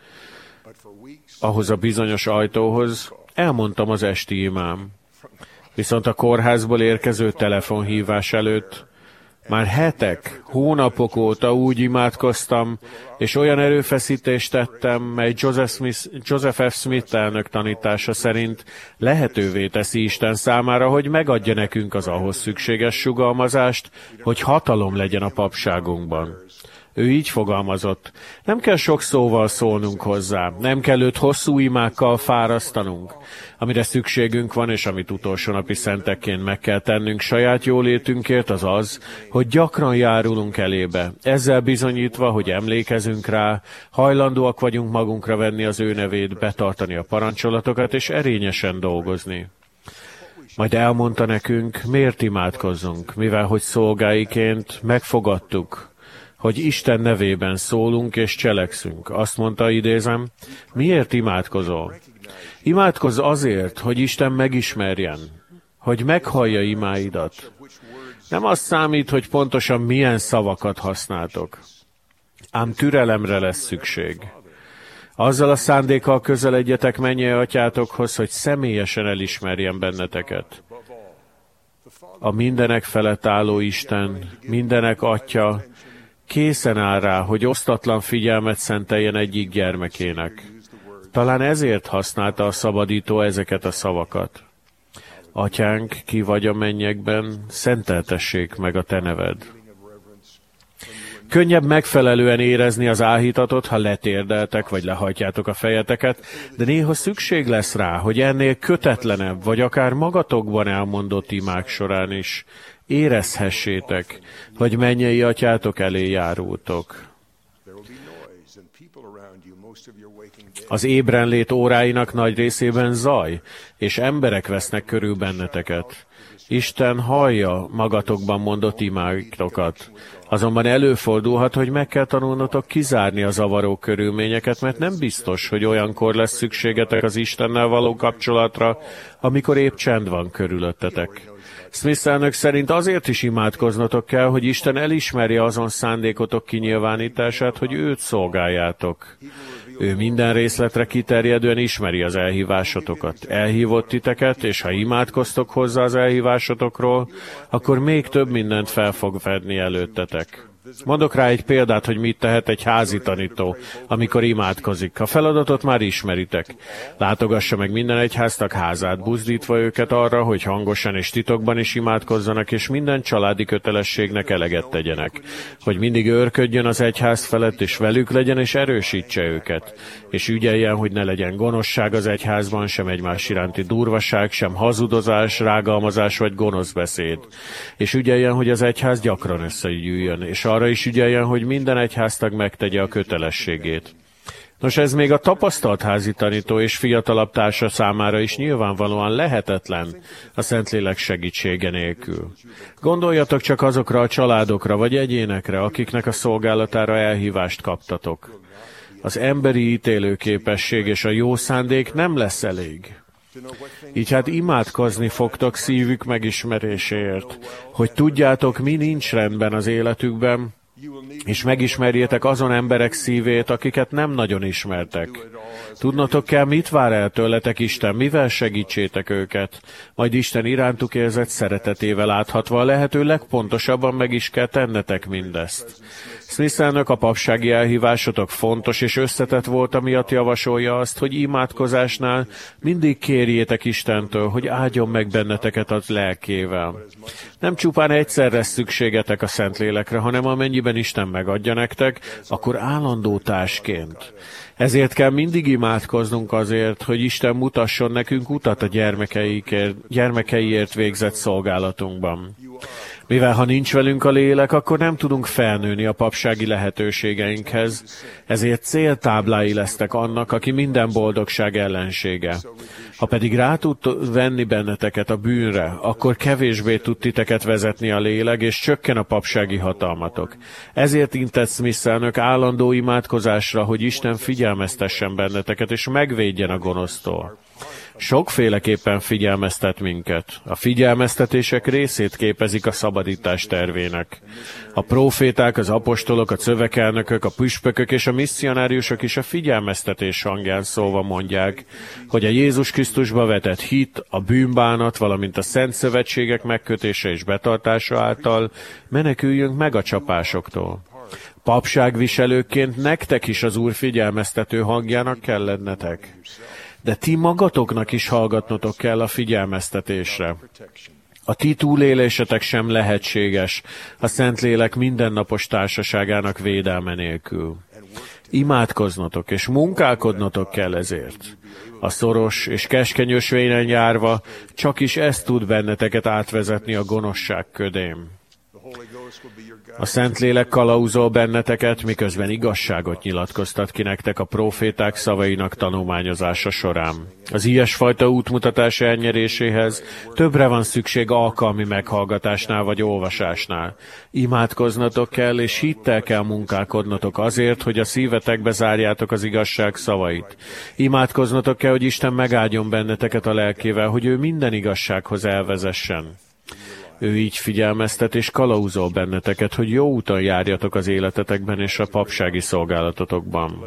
ahhoz a bizonyos ajtóhoz, elmondtam az esti imám. Viszont a kórházból érkező telefonhívás előtt már hetek, hónapok óta úgy imádkoztam, és olyan erőfeszítést tettem, mely Joseph F. Smith elnök tanítása szerint lehetővé teszi Isten számára, hogy megadja nekünk az ahhoz szükséges sugalmazást, hogy hatalom legyen a papságunkban. Ő így fogalmazott, nem kell sok szóval szólnunk hozzá, nem kell őt hosszú imákkal fárasztanunk. Amire szükségünk van, és amit utolsó napi szentekként meg kell tennünk saját jólétünkért, az az, hogy gyakran járulunk elébe, ezzel bizonyítva, hogy emlékezünk rá, hajlandóak vagyunk magunkra venni az ő nevét, betartani a parancsolatokat, és erényesen dolgozni. Majd elmondta nekünk, miért imádkozzunk, mivel hogy szolgáiként megfogadtuk, hogy Isten nevében szólunk és cselekszünk. Azt mondta, idézem, miért imádkozol? Imádkozz azért, hogy Isten megismerjen, hogy meghallja imáidat. Nem az számít, hogy pontosan milyen szavakat használtok, ám türelemre lesz szükség. Azzal a szándékkal közeledjetek mennyei atyátokhoz, hogy személyesen elismerjen benneteket. A mindenek felett álló Isten, mindenek Atya készen áll rá, hogy osztatlan figyelmet szenteljen egyik gyermekének. Talán ezért használta a szabadító ezeket a szavakat. Atyánk, ki vagy a mennyekben, szenteltessék meg a te neved. Könnyebb megfelelően érezni az áhítatot, ha letérdeltek, vagy lehajtjátok a fejeteket, de néha szükség lesz rá, hogy ennél kötetlenebb, vagy akár magatokban elmondott imák során is érezhessétek, hogy mennyei atyátok elé járultok. Az ébrenlét óráinak nagy részében zaj, és emberek vesznek körül benneteket. Isten hallja magatokban mondott imáitokat. Azonban előfordulhat, hogy meg kell tanulnotok kizárni a zavaró körülményeket, mert nem biztos, hogy olyankor lesz szükségetek az Istennel való kapcsolatra, amikor épp csend van körülöttetek. Smith elnök szerint azért is imádkoznatok kell, hogy Isten elismerje azon szándékotok kinyilvánítását, hogy őt szolgáljátok. Ő minden részletre kiterjedően ismeri az elhívásotokat. Elhívott titeket, és ha imádkoztok hozzá az elhívásotokról, akkor még több mindent fel fog fedni előttetek. Mondok rá egy példát, hogy mit tehet egy házi tanító, amikor imádkozik. A feladatot már ismeritek. Látogassa meg minden egyháztag házát, buzdítva őket arra, hogy hangosan és titokban is imádkozzanak, és minden családi kötelességnek eleget tegyenek. Hogy mindig őrködjön az egyház felett, és velük legyen, és erősítse őket. És ügyeljen, hogy ne legyen gonoszság az egyházban, sem egymás iránti durvaság, sem hazudozás, rágalmazás vagy gonosz beszéd. És ügyeljen, hogy az egyház gyakran összegyűjjön, és arra is ügyeljen, hogy minden egyháztag megtegye a kötelességét. Nos, ez még a tapasztalt házi tanító és fiatalabb társa számára is nyilvánvalóan lehetetlen a Szentlélek segítsége nélkül. Gondoljatok csak azokra a családokra vagy egyénekre, akiknek a szolgálatára elhívást kaptatok. Az emberi ítélőképesség és a jó szándék nem lesz elég. Így hát imádkozni fogtok szívük megismeréséért, hogy tudjátok, mi nincs rendben az életükben, és megismerjétek azon emberek szívét, akiket nem nagyon ismertek. Tudnotok kell, mit vár el tőletek Isten, mivel segítsétek őket, majd Isten irántuk érzett szeretetével áthatva a lehető legpontosabban meg is kell tennetek mindezt. Smith elnök, a papsági elhívásotok fontos és összetett volt, amiatt javasolja azt, hogy imádkozásnál mindig kérjétek Istentől, hogy áldjon meg benneteket az lelkével. Nem csupán egyszer lesz szükségetek a Szentlélekre, hanem amennyiben Isten megadja nektek, akkor állandó társként. Ezért kell mindig imádkoznunk azért, hogy Isten mutasson nekünk utat a gyermekeiért végzett szolgálatunkban. Mivel ha nincs velünk a lélek, akkor nem tudunk felnőni a papsági lehetőségeinkhez, ezért céltáblái lesztek annak, aki minden boldogság ellensége. Ha pedig rá tud venni benneteket a bűnre, akkor kevésbé tud titeket vezetni a lélek, és csökken a papsági hatalmatok. Ezért intett Smith elnök állandó imádkozásra, hogy Isten figyelmeztessen benneteket, és megvédjen a gonosztól. Sokféleképpen figyelmeztet minket. A figyelmeztetések részét képezik a szabadítás tervének. A próféták, az apostolok, a szövekelnökök, a püspökök és a misszionáriusok is a figyelmeztetés hangján szólva mondják, hogy a Jézus Krisztusba vetett hit, a bűnbánat, valamint a szent szövetségek megkötése és betartása által meneküljünk meg a csapásoktól. Papságviselőkként nektek is az Úr figyelmeztető hangjának kell lennetek. De ti magatoknak is hallgatnotok kell a figyelmeztetésre. A ti túlélésetek sem lehetséges a Szentlélek mindennapos társaságának védelme nélkül. Imádkoznotok és munkálkodnotok kell ezért. A szoros és keskeny ösvényen járva csak is ez tud benneteket átvezetni a gonoszság ködén. A Szentlélek kalauzol benneteket, miközben igazságot nyilatkoztat ki nektek a próféták szavainak tanulmányozása során. Az ilyesfajta útmutatás elnyeréséhez többre van szükség alkalmi meghallgatásnál vagy olvasásnál. Imádkoznatok kell, és hittel kell munkálkodnotok azért, hogy a szívetekbe zárjátok az igazság szavait. Imádkoznatok kell, hogy Isten megáldjon benneteket a lelkével, hogy ő minden igazsághoz elvezessen. Ő így figyelmeztet és kalauzol benneteket, hogy jó úton járjatok az életetekben és a papsági szolgálatotokban.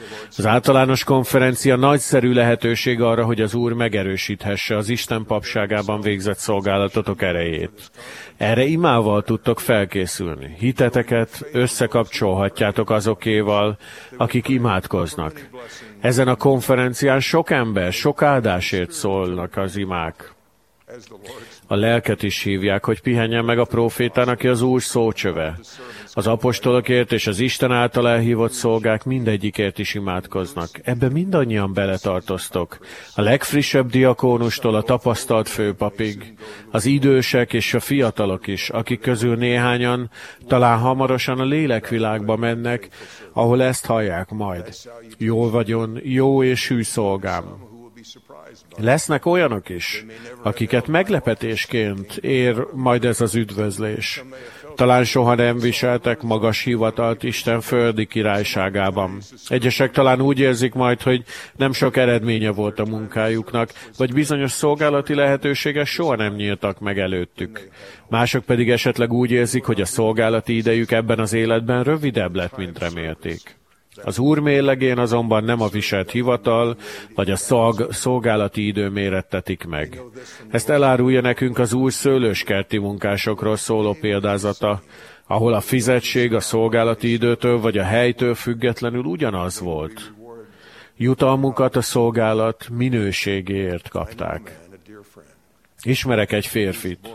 Az általános konferencia nagyszerű lehetőség arra, hogy az Úr megerősíthesse az Isten papságában végzett szolgálatotok erejét. Erre imával tudtok felkészülni. Hiteteket összekapcsolhatjátok azokéval, akik imádkoznak. Ezen a konferencián sok ember, sok áldásért szólnak az imák. A lelket is hívják, hogy pihenjen meg a prófétán, aki az Úr szócsöve. Az apostolokért és az Isten által elhívott szolgák mindegyikért is imádkoznak. Ebbe mindannyian beletartoztok. A legfrissebb diakónustól a tapasztalt főpapig. Az idősek és a fiatalok is, akik közül néhányan talán hamarosan a lélekvilágba mennek, ahol ezt hallják majd. Jól vagyon, jó és hű szolgám. Lesznek olyanok is, akiket meglepetésként ér majd ez az üdvözlés. Talán soha nem viseltek magas hivatalt Isten földi királyságában. Egyesek talán úgy érzik majd, hogy nem sok eredménye volt a munkájuknak, vagy bizonyos szolgálati lehetőségek soha nem nyíltak meg előttük. Mások pedig esetleg úgy érzik, hogy a szolgálati idejük ebben az életben rövidebb lett, mint remélték. Az Úr mérlegén azonban nem a viselt hivatal, vagy a szolgálati idő mérettetik meg. Ezt elárulja nekünk az Úr szőlőskerti munkásokról szóló példázata, ahol a fizetség a szolgálati időtől vagy a helytől függetlenül ugyanaz volt. Jutalmukat a szolgálat minőségéért kapták. Ismerek egy férfit,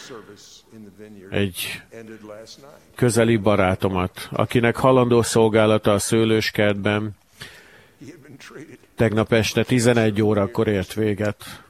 egy közeli barátomat, akinek halandó szolgálata a szőlőskertben tegnap este 11 órakor ért véget.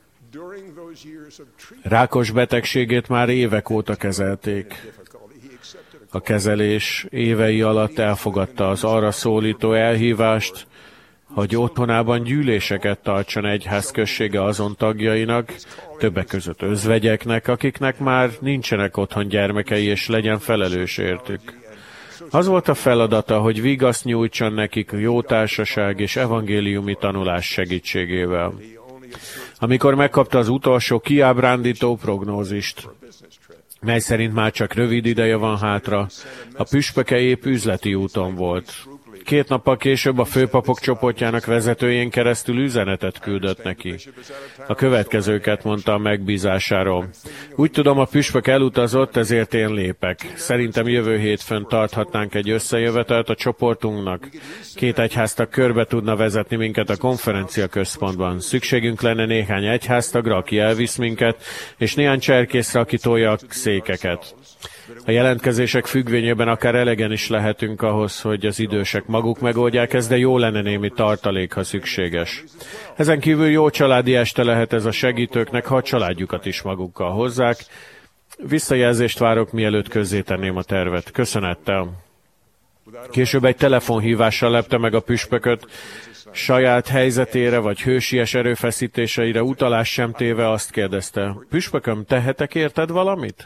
Rákos betegségét már évek óta kezelték. A kezelés évei alatt elfogadta az arra szólító elhívást, hogy otthonában gyűléseket tartson egyházközsége azon tagjainak, többek között özvegyeknek, akiknek már nincsenek otthon gyermekei, és legyen felelős értük. Az volt a feladata, hogy vigaszt nyújtson nekik jó társaság és evangéliumi tanulás segítségével. Amikor megkapta az utolsó kiábrándító prognózist, mely szerint már csak rövid ideje van hátra, a püspöke épp üzleti úton volt. 2 nappal később a főpapok csoportjának vezetőjén keresztül üzenetet küldött neki. A következőket mondta a megbízásáról. Úgy tudom, a püspök elutazott, ezért én lépek. Szerintem jövő hétfőn tarthatnánk egy összejövetelt a csoportunknak. 2 egyháztag körbe tudna vezetni minket a konferencia központban. Szükségünk lenne néhány egyháztagra, aki elvisz minket, és néhány cserkészre, aki tolja a székeket. A jelentkezések függvényében akár elegen is lehetünk ahhoz, hogy az idősek maguk megoldják ezt, de jó lenne némi tartalék, ha szükséges. Ezen kívül jó családi este lehet ez a segítőknek, ha a családjukat is magukkal hozzák. Visszajelzést várok, mielőtt közzétenném a tervet. Köszönettel. Később egy telefonhívással lepte meg a püspököt, saját helyzetére vagy hősies erőfeszítéseire utalás sem téve azt kérdezte: Püspököm, tehetek érted valamit?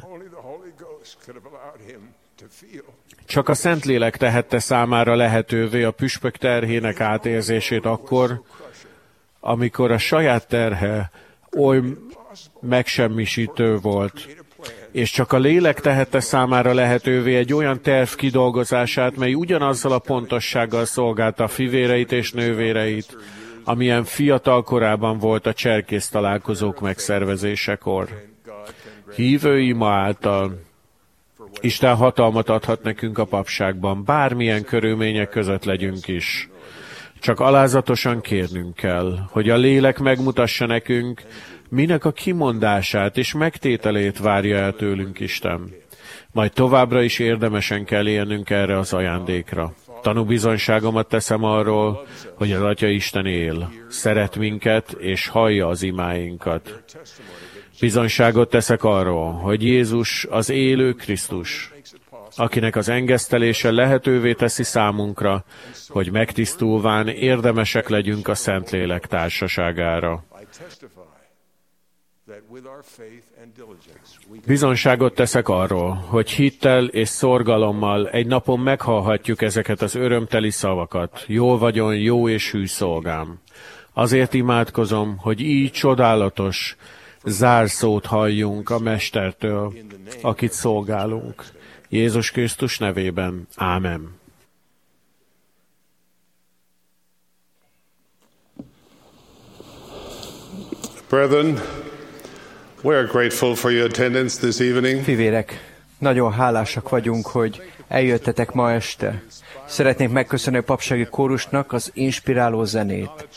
Csak a Szentlélek tehette számára lehetővé a püspök terhének átérzését akkor, amikor a saját terhe oly megsemmisítő volt, és csak a lélek tehette számára lehetővé egy olyan terv kidolgozását, mely ugyanazzal a pontossággal szolgálta a fivéreit és nővéreit, amilyen fiatal korában volt a cserkész találkozók megszervezésekor. Hívő ima által Isten hatalmat adhat nekünk a papságban, bármilyen körülmények között legyünk is. Csak alázatosan kérnünk kell, hogy a lélek megmutassa nekünk, minek a kimondását és megtételét várja el tőlünk Isten. Majd továbbra is érdemesen kell élnünk erre az ajándékra. Tanúbizonyságomat teszem arról, hogy az Atya Isten él, szeret minket és hallja az imáinkat. Bizonyságot teszek arról, hogy Jézus az élő Krisztus, akinek az engesztelése lehetővé teszi számunkra, hogy megtisztulván érdemesek legyünk a Szentlélek társaságára. Bizonyságot teszek arról, hogy hittel és szorgalommal egy napon meghallhatjuk ezeket az örömteli szavakat. Jól vagyon, jó és hű szolgám. Azért imádkozom, hogy így csodálatos zárszót halljunk a Mestertől, akit szolgálunk. Jézus Krisztus nevében. Ámen. Brethren, we are grateful for your attendance this evening. Fivérek, nagyon hálásak vagyunk, hogy eljöttetek ma este. Szeretnénk megköszönni a papsági kórusnak az inspiráló zenét.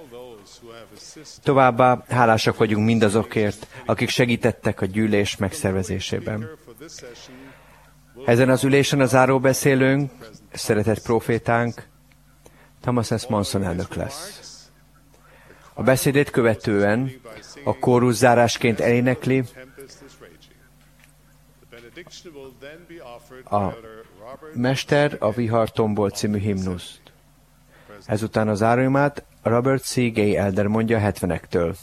Továbbá hálásak vagyunk mindazokért, akik segítettek a gyűlés megszervezésében. Ezen az ülésen a záróbeszélőnk, szeretett profétánk, Thomas S. Monson elnök lesz. A beszédét követően a kórus zárásként elénekli a Mester a vihartomból című himnuszt. Ezután az záróimát Robert C. Gay Elder mondja a 70-ektől.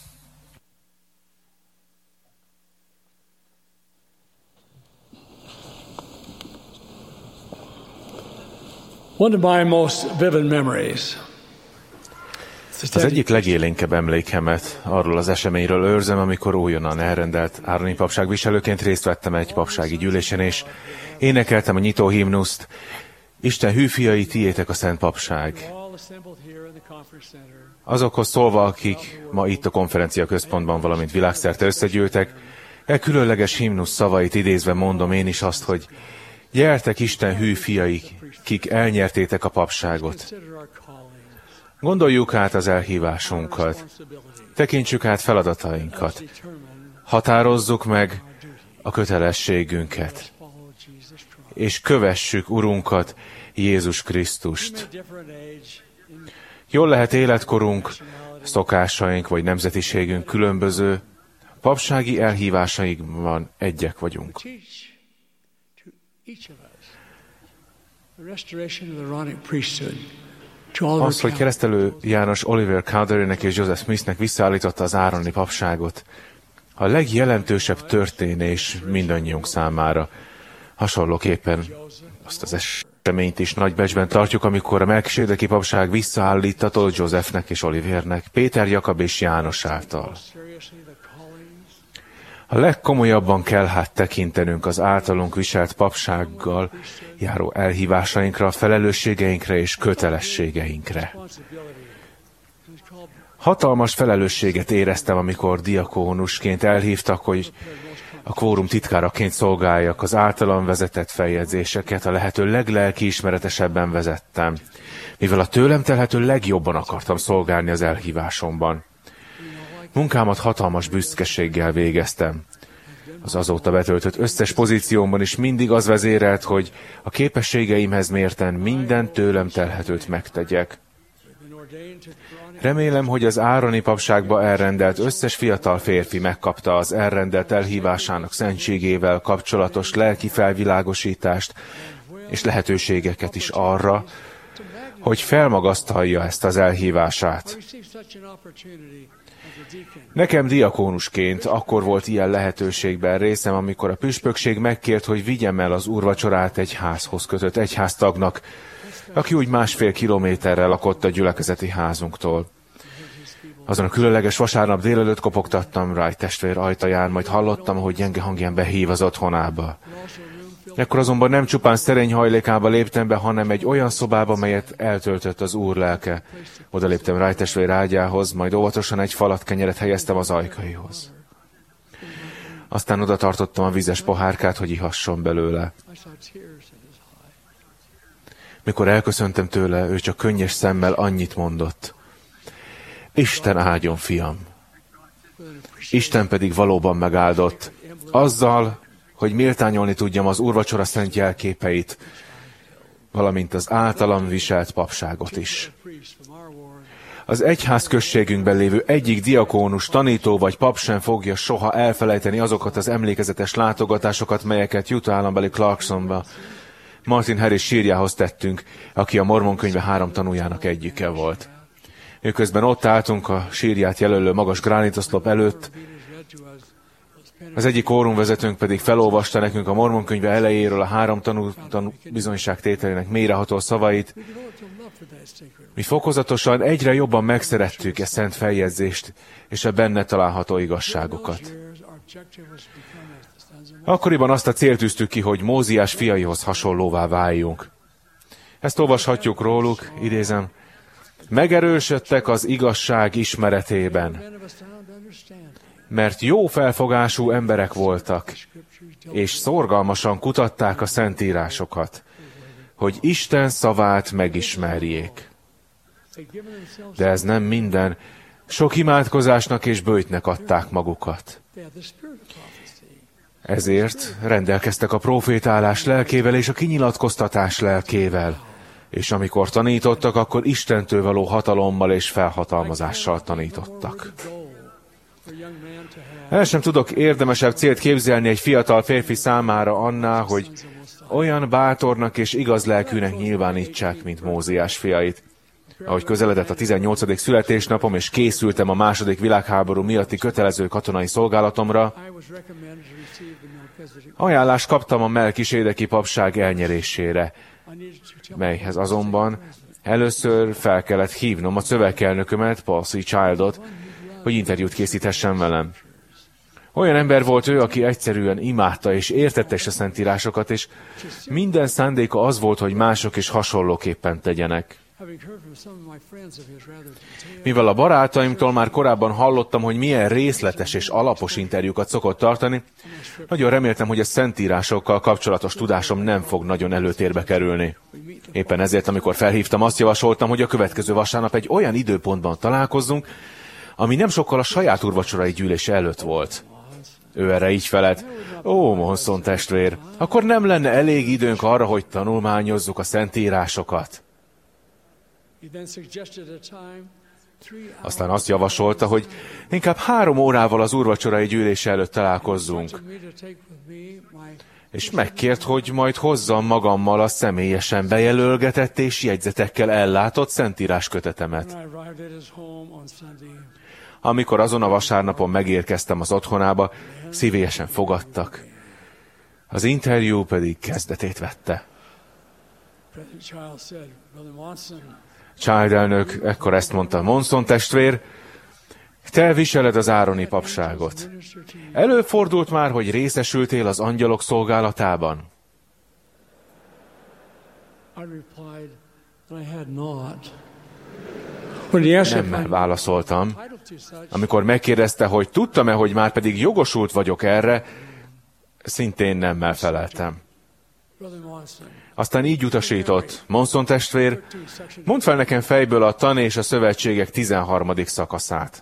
One of my most vivid memories. Az egyik legélénkebb emlékemet arról az eseményről őrzem, amikor újonnan elrendelt ároni papság viselőként részt vettem egy papsági gyűlésen, és énekeltem a nyitó himnuszt. Isten hűfiai, tiétek a szent papság. Azokhoz szólva, akik ma itt a konferencia központban, valamint világszerte összegyűltek, különleges himnusz szavait idézve mondom én is azt, hogy gyertek Isten hű fiai, kik elnyertétek a papságot. Gondoljuk át az elhívásunkat, tekintsük át feladatainkat, határozzuk meg a kötelességünket, és kövessük Urunkat, Jézus Krisztust. Jól lehet életkorunk, szokásaink vagy nemzetiségünk különböző, papsági elhívásainkban egyek vagyunk. Az, hogy keresztelő János Oliver Cowderynek és Joseph Smithnek visszaállította az ároni papságot, a legjelentősebb történés mindannyiunk számára. Hasonlóképpen azt az eseményt is nagy becsben tartjuk, amikor a melkisédeki papság visszaállítatott Josephnek és Olivernek, Péter, Jakab és János által. A legkomolyabban kell hát tekintenünk az általunk viselt papsággal járó elhívásainkra, felelősségeinkre és kötelességeinkre. Hatalmas felelősséget éreztem, amikor diakónusként elhívtak, hogy a kvórum titkáraként szolgáljak, az általam vezetett feljegyzéseket a lehető leglelkiismeretesebben vezettem, mivel a tőlem telhető legjobban akartam szolgálni az elhívásomban. Munkámat hatalmas büszkeséggel végeztem. Az azóta betöltött összes pozíciómban is mindig az vezérelt, hogy a képességeimhez mérten minden tőlem telhetőt megtegyek. Remélem, hogy az ároni papságba elrendelt összes fiatal férfi megkapta az elrendelt elhívásának szentségével kapcsolatos lelki felvilágosítást és lehetőségeket is arra, hogy felmagasztalja ezt az elhívását. Nekem diakónusként akkor volt ilyen lehetőségben részem, amikor a püspökség megkért, hogy vigyem el az úrvacsorát egy házhoz kötött egyháztagnak, aki úgy 1,5 kilométerre lakott a gyülekezeti házunktól. Azon a különleges vasárnap délelőtt kopogtattam rá egy testvér ajtaján, majd hallottam, hogy gyenge hangján behív az otthonába. Ekkor azonban nem csupán szerény hajlékába léptem be, hanem egy olyan szobába, melyet eltöltött az Úr lelke. Oda léptem rá egy testvér ágyához, majd óvatosan egy falat kenyeret helyeztem az ajkaihoz. Aztán oda tartottam a vizes pohárkát, hogy ihasson belőle. Mikor elköszöntem tőle, ő csak könnyes szemmel annyit mondott. Isten áldjon, fiam! Isten pedig valóban megáldott, azzal, hogy méltányolni tudjam az úrvacsora szent jelképeit, valamint az általam viselt papságot is. Az egyház községünkben lévő egyik diakónus, tanító vagy pap sem fogja soha elfelejteni azokat az emlékezetes látogatásokat, melyeket Utah állambeli Clarksonba Martin Harris sírjához tettünk, aki a Mormon könyve 3 tanújának egyike volt. Őközben ott álltunk a sírját jelölő magas gránitoszlop előtt, az egyik kórumvezetőnk pedig felolvasta nekünk a Mormon könyve elejéről a 3 tanú bizonyságtételének mélyreható szavait. Mi fokozatosan egyre jobban megszerettük ezt szent feljegyzést és a benne található igazságokat. Akkoriban azt a célt tűztük ki, hogy Móziás fiaihoz hasonlóvá váljunk. Ezt olvashatjuk róluk, idézem, megerősödtek az igazság ismeretében, mert jó felfogású emberek voltak, és szorgalmasan kutatták a szentírásokat, hogy Isten szavát megismerjék. De ez nem minden. Sok imádkozásnak és böjtnek adták magukat. Ezért rendelkeztek a profétálás lelkével és a kinyilatkoztatás lelkével, és amikor tanítottak, akkor Istentől való hatalommal és felhatalmazással tanítottak. El sem tudok érdemesebb célt képzelni egy fiatal férfi számára annál, hogy olyan bátornak és igaz lelkűnek nyilvánítsák, mint Mózes fiait. Ahogy közeledett a 18. születésnapom, és készültem a II. Világháború miatti kötelező katonai szolgálatomra, ajánlást kaptam a Melkisédeki papság elnyerésére, melyhez azonban először fel kellett hívnom a szövegelnökömet, Paul C. Childot, hogy interjút készíthessen velem. Olyan ember volt ő, aki egyszerűen imádta és értette is a szentírásokat, és minden szándéka az volt, hogy mások is hasonlóképpen tegyenek. Mivel a barátaimtól már korábban hallottam, hogy milyen részletes és alapos interjúkat szokott tartani, nagyon reméltem, hogy a szentírásokkal kapcsolatos tudásom nem fog nagyon előtérbe kerülni. Éppen ezért, amikor felhívtam, azt javasoltam, hogy a következő vasárnap egy olyan időpontban találkozzunk, ami nem sokkal a saját úrvacsorai gyűlése előtt volt. Ő erre így felelt: ó, Monson testvér, akkor nem lenne elég időnk arra, hogy tanulmányozzuk a szentírásokat. Aztán azt javasolta, hogy inkább 3 órával az úrvacsorai gyűlése előtt találkozzunk. És megkért, hogy majd hozzam magammal a személyesen bejelölgetett és jegyzetekkel ellátott szentírás kötetemet. Amikor azon a vasárnapon megérkeztem az otthonába, szívélyesen fogadtak. Az interjú pedig kezdetét vette. Child elnök ekkor ezt mondta: Monson testvér, te viseled az ároni papságot. Előfordult már, hogy részesültél az angyalok szolgálatában? Nemmel válaszoltam. Amikor megkérdezte, hogy tudtam-e, hogy már pedig jogosult vagyok erre, szintén nemmel feleltem. Aztán így utasított: Monson testvér, mondd fel nekem fejből a tan és a szövetségek 13. szakaszát.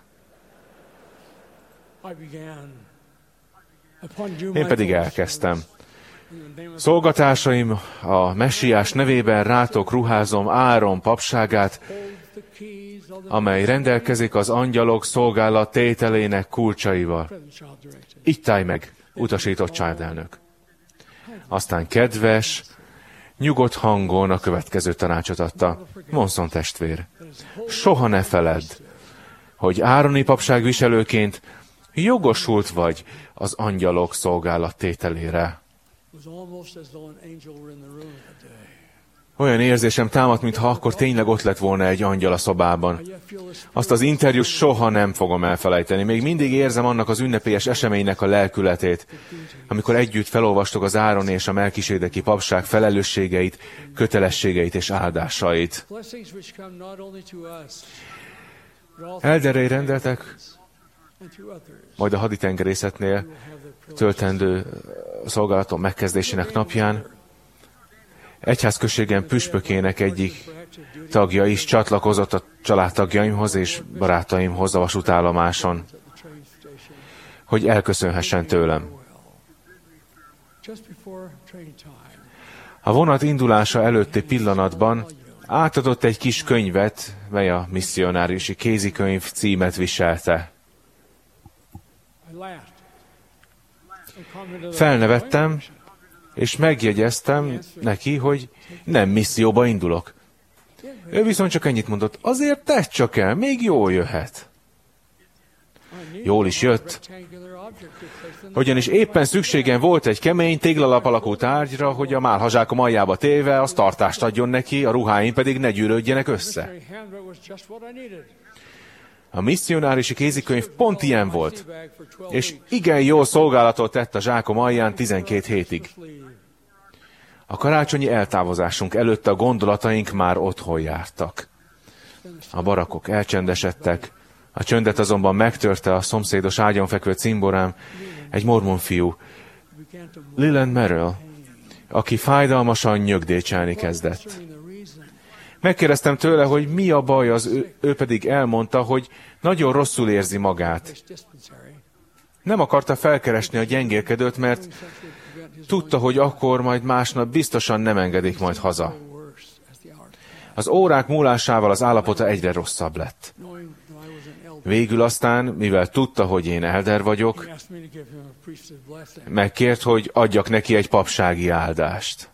Én pedig elkezdtem. Szolgatásaim a Messiás nevében rátok ruházom Áron papságát, amely rendelkezik az angyalok szolgálat tételének kulcsaival. Így állj meg, utasított Child elnök. Aztán kedves, nyugodt hangon a következő tanácsot adta: Monson testvér, soha ne feledd, hogy ároni papság viselőként jogosult vagy az angyalok szolgálat tételére. Olyan érzésem támadt, mintha akkor tényleg ott lett volna egy angyal a szobában. Azt az interjút soha nem fogom elfelejteni. Még mindig érzem annak az ünnepélyes eseménynek a lelkületét, amikor együtt felolvastuk az Áron és a Melkisédeki papság felelősségeit, kötelességeit és áldásait. Elderei rendeltek, majd a haditengerészetnél töltendő szolgálatom megkezdésének napján egyházközségem püspökének egyik tagja is csatlakozott a családtagjaimhoz és barátaimhoz a vasútállomáson, hogy elköszönhessen tőlem. A vonat indulása előtti pillanatban átadott egy kis könyvet, mely a misszionáriusi kézikönyv címet viselte. Felnevettem, és megjegyeztem neki, hogy nem misszióba indulok. Ő viszont csak ennyit mondott: azért tedd csak el, még jól jöhet. Jól is jött, ugyanis éppen szükségem volt egy kemény, téglalap alakú tárgyra, hogy a málhazsákom aljába téve az tartást adjon neki, a ruháim pedig ne gyűrődjenek össze. A misszionáriusi kézikönyv pont ilyen volt, és igen jól szolgálatot tett a zsákom alján 12 hétig. A karácsonyi eltávozásunk előtt a gondolataink már otthon jártak. A barakkok elcsendesedtek, a csöndet azonban megtörte a szomszédos ágyon fekvő cimborám, egy mormon fiú, Leland Merrill, aki fájdalmasan nyögdécselni kezdett. Megkérdeztem tőle, hogy mi a baj, ő pedig elmondta, hogy nagyon rosszul érzi magát. Nem akarta felkeresni a gyengélkedőt, mert tudta, hogy akkor majd másnap biztosan nem engedik majd haza. Az órák múlásával az állapota egyre rosszabb lett. Végül aztán, mivel tudta, hogy én elder vagyok, megkért, hogy adjak neki egy papsági áldást.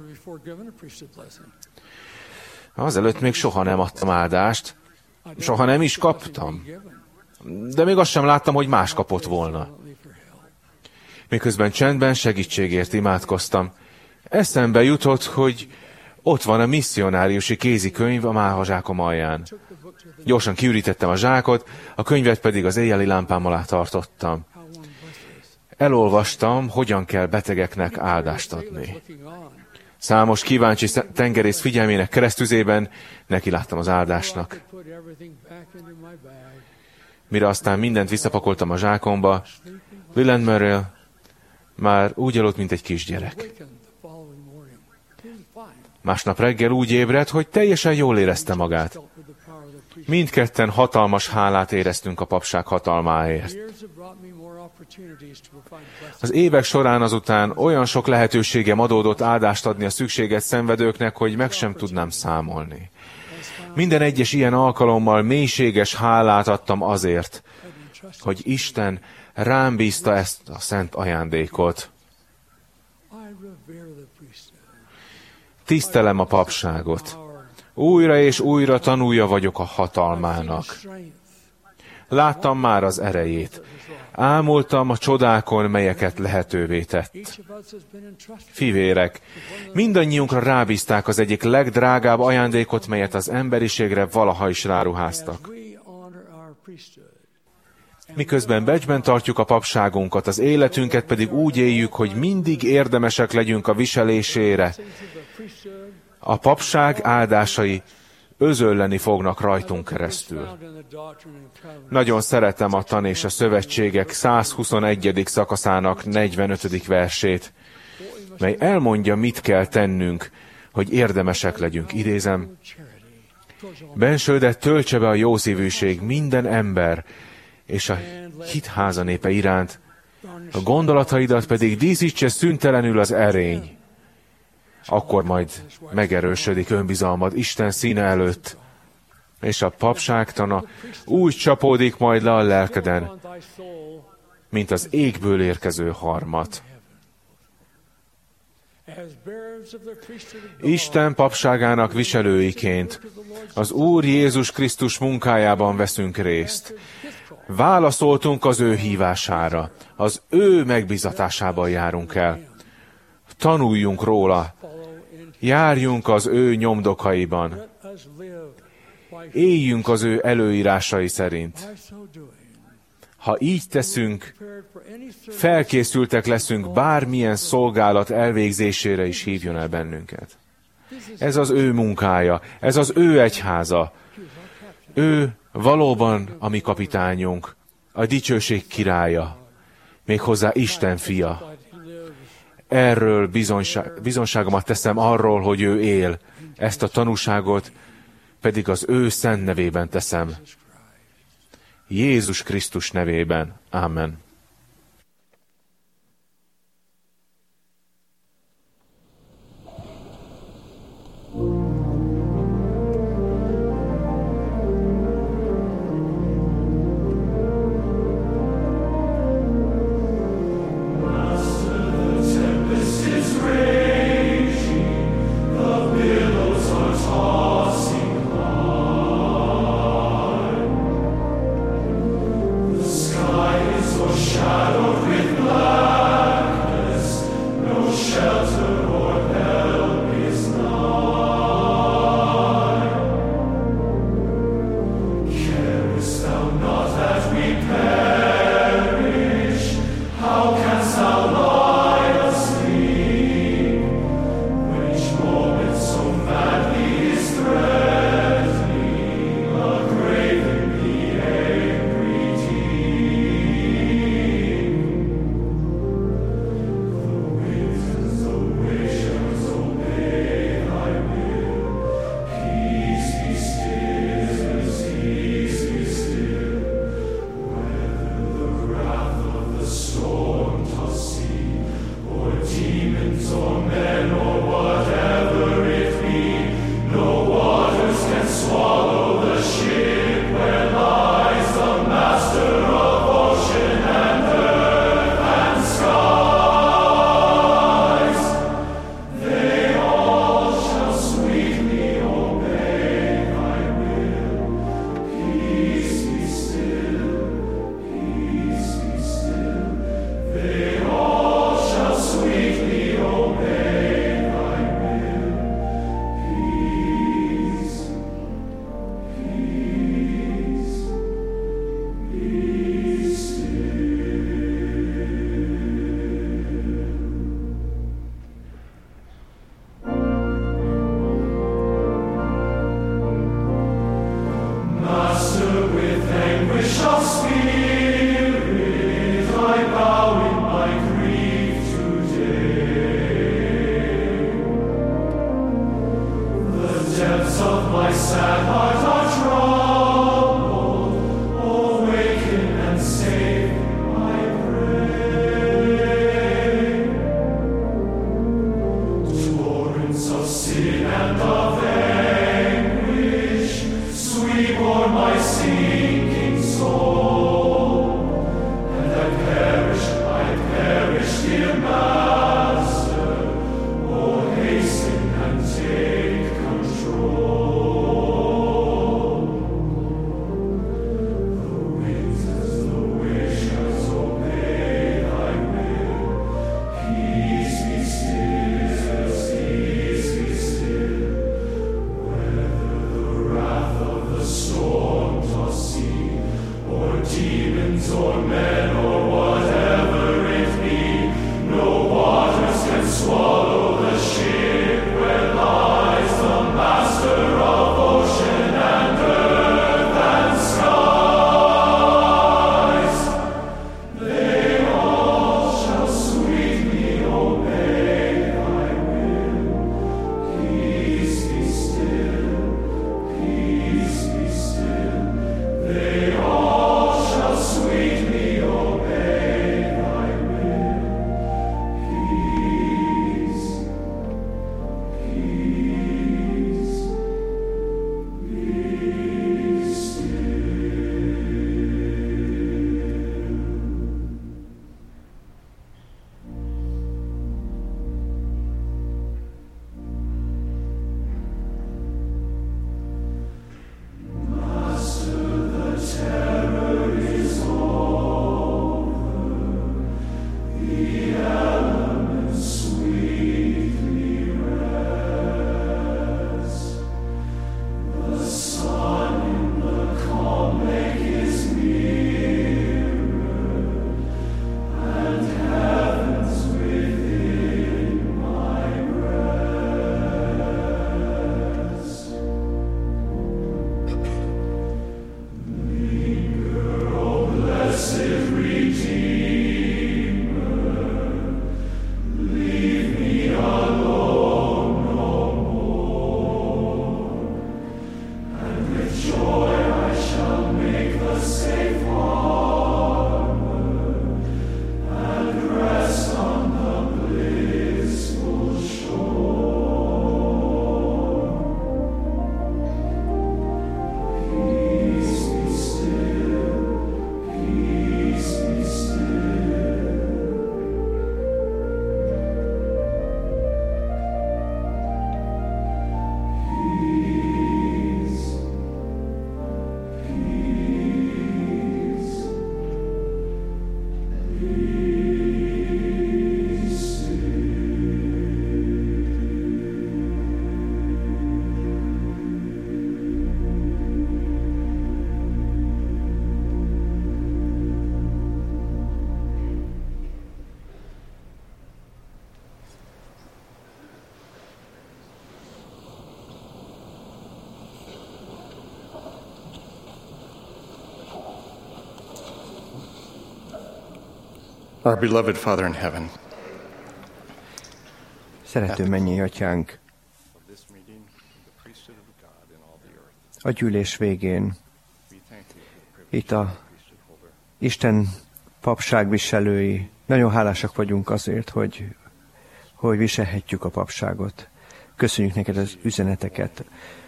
Azelőtt még soha nem adtam áldást, soha nem is kaptam. De még azt sem láttam, hogy más kapott volna. Miközben csendben segítségért imádkoztam, eszembe jutott, hogy ott van a misszionáriusi kézikönyv a málhazsákom alján. Gyorsan kiürítettem a zsákot, a könyvet pedig az éjjeli lámpám alá tartottam. Elolvastam, hogyan kell betegeknek áldást adni. Számos kíváncsi tengerész figyelmének keresztüzében nekiláttam az áldásnak. Mire aztán mindent visszapakoltam a zsákomba, Leland Merrill már úgy aludt, mint egy kisgyerek. Másnap reggel úgy ébredt, hogy teljesen jól érezte magát. Mindketten hatalmas hálát éreztünk a papság hatalmáért. Az évek során azután olyan sok lehetőségem adódott áldást adni a szükséget szenvedőknek, hogy meg sem tudnám számolni. Minden egyes ilyen alkalommal mélységes hálát adtam azért, hogy Isten rám bízta ezt a szent ajándékot. Tisztelem a papságot. Újra és újra tanúja vagyok a hatalmának. Láttam már az erejét. Ámultam a csodákon, melyeket lehetővé tett. Fivérek, mindannyiunkra rábízták az egyik legdrágább ajándékot, melyet az emberiségre valaha is ráruháztak. Miközben becsben tartjuk a papságunkat, az életünket pedig úgy éljük, hogy mindig érdemesek legyünk a viselésére. A papság áldásai özölleni fognak rajtunk keresztül. Nagyon szeretem a Tan és a Szövetségek 121. szakaszának 45. versét, mely elmondja, mit kell tennünk, hogy érdemesek legyünk. Idézem, bensődet töltse be a jószívűség minden ember, és a hitháza népe iránt, a gondolataidat pedig díszítse szüntelenül az erény. Akkor majd megerősödik önbizalmad Isten színe előtt, és a papságtana úgy csapódik majd le a lelkeden, mint az égből érkező harmat. Isten papságának viselőiként az Úr Jézus Krisztus munkájában veszünk részt. Válaszoltunk az ő hívására, az ő megbízatásában járunk el. Tanuljunk róla, járjunk az ő nyomdokaiban, éljünk az ő előírásai szerint. Ha így teszünk, felkészültek leszünk bármilyen szolgálat elvégzésére is hívjon el bennünket. Ez az ő munkája, ez az ő egyháza. Ő valóban a mi kapitányunk, a dicsőség királya, méghozzá Isten fia. Erről bizonságomat teszem arról, hogy ő él, ezt a tanúságot pedig az ő szent nevében teszem. Jézus Krisztus nevében. Amen. Sky is Our beloved Father in heaven. Szerető mennyei Atyánk, a gyűlés végén itt a Isten papságviselői, nagyon hálásak vagyunk azért, hogy viselhetjük a papságot. Köszönjük neked az üzeneteket,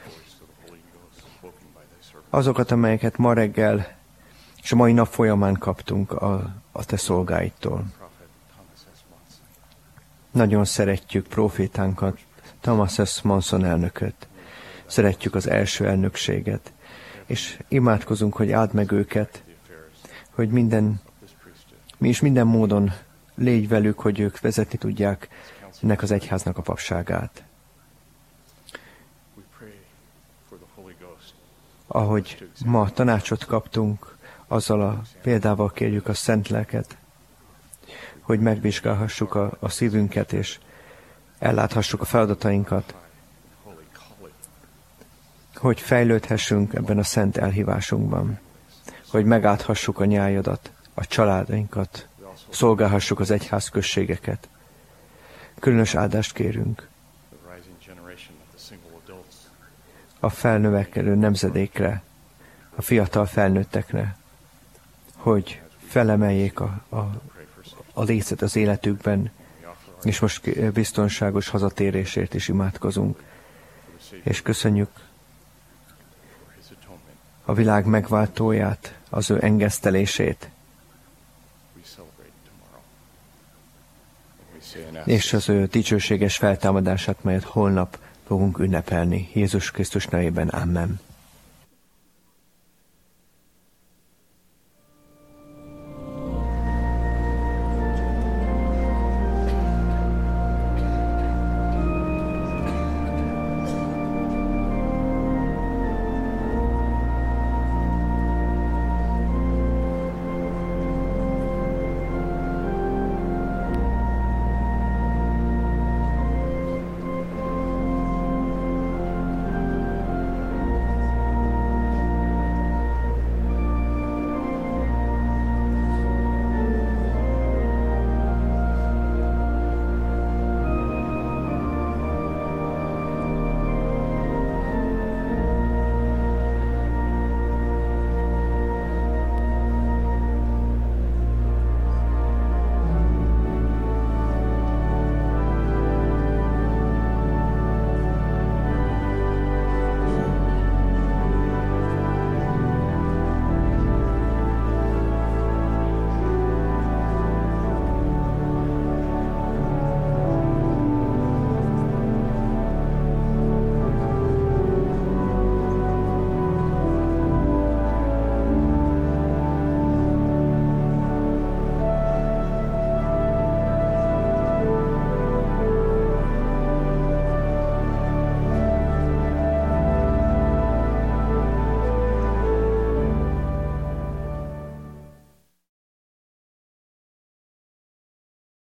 azokat, amelyeket ma reggel és a mai nap folyamán kaptunk a te szolgáidtól. Nagyon szeretjük profétánkat, Thomas S. Monson elnököt. Szeretjük az első elnökséget, és imádkozunk, hogy áld meg őket, hogy mi is minden módon légy velük, hogy ők vezetni tudják ennek az egyháznak a papságát. Ahogy ma tanácsot kaptunk, azzal a példával kérjük a Szent Lelket, hogy megvizsgálhassuk a szívünket, és elláthassuk a feladatainkat, hogy fejlődhessünk ebben a szent elhívásunkban, hogy megáldhassuk a nyájadat, a családainkat, szolgálhassuk az egyházközségeket. Különös áldást kérünk a felnövekedő nemzedékre, a fiatal felnőttekre, hogy felemeljék a lécet az életükben, és most biztonságos hazatérésért is imádkozunk. És köszönjük a világ megváltóját, az ő engesztelését, és az ő dicsőséges feltámadását, melyet holnap fogunk ünnepelni. Jézus Krisztus nevében. Amen.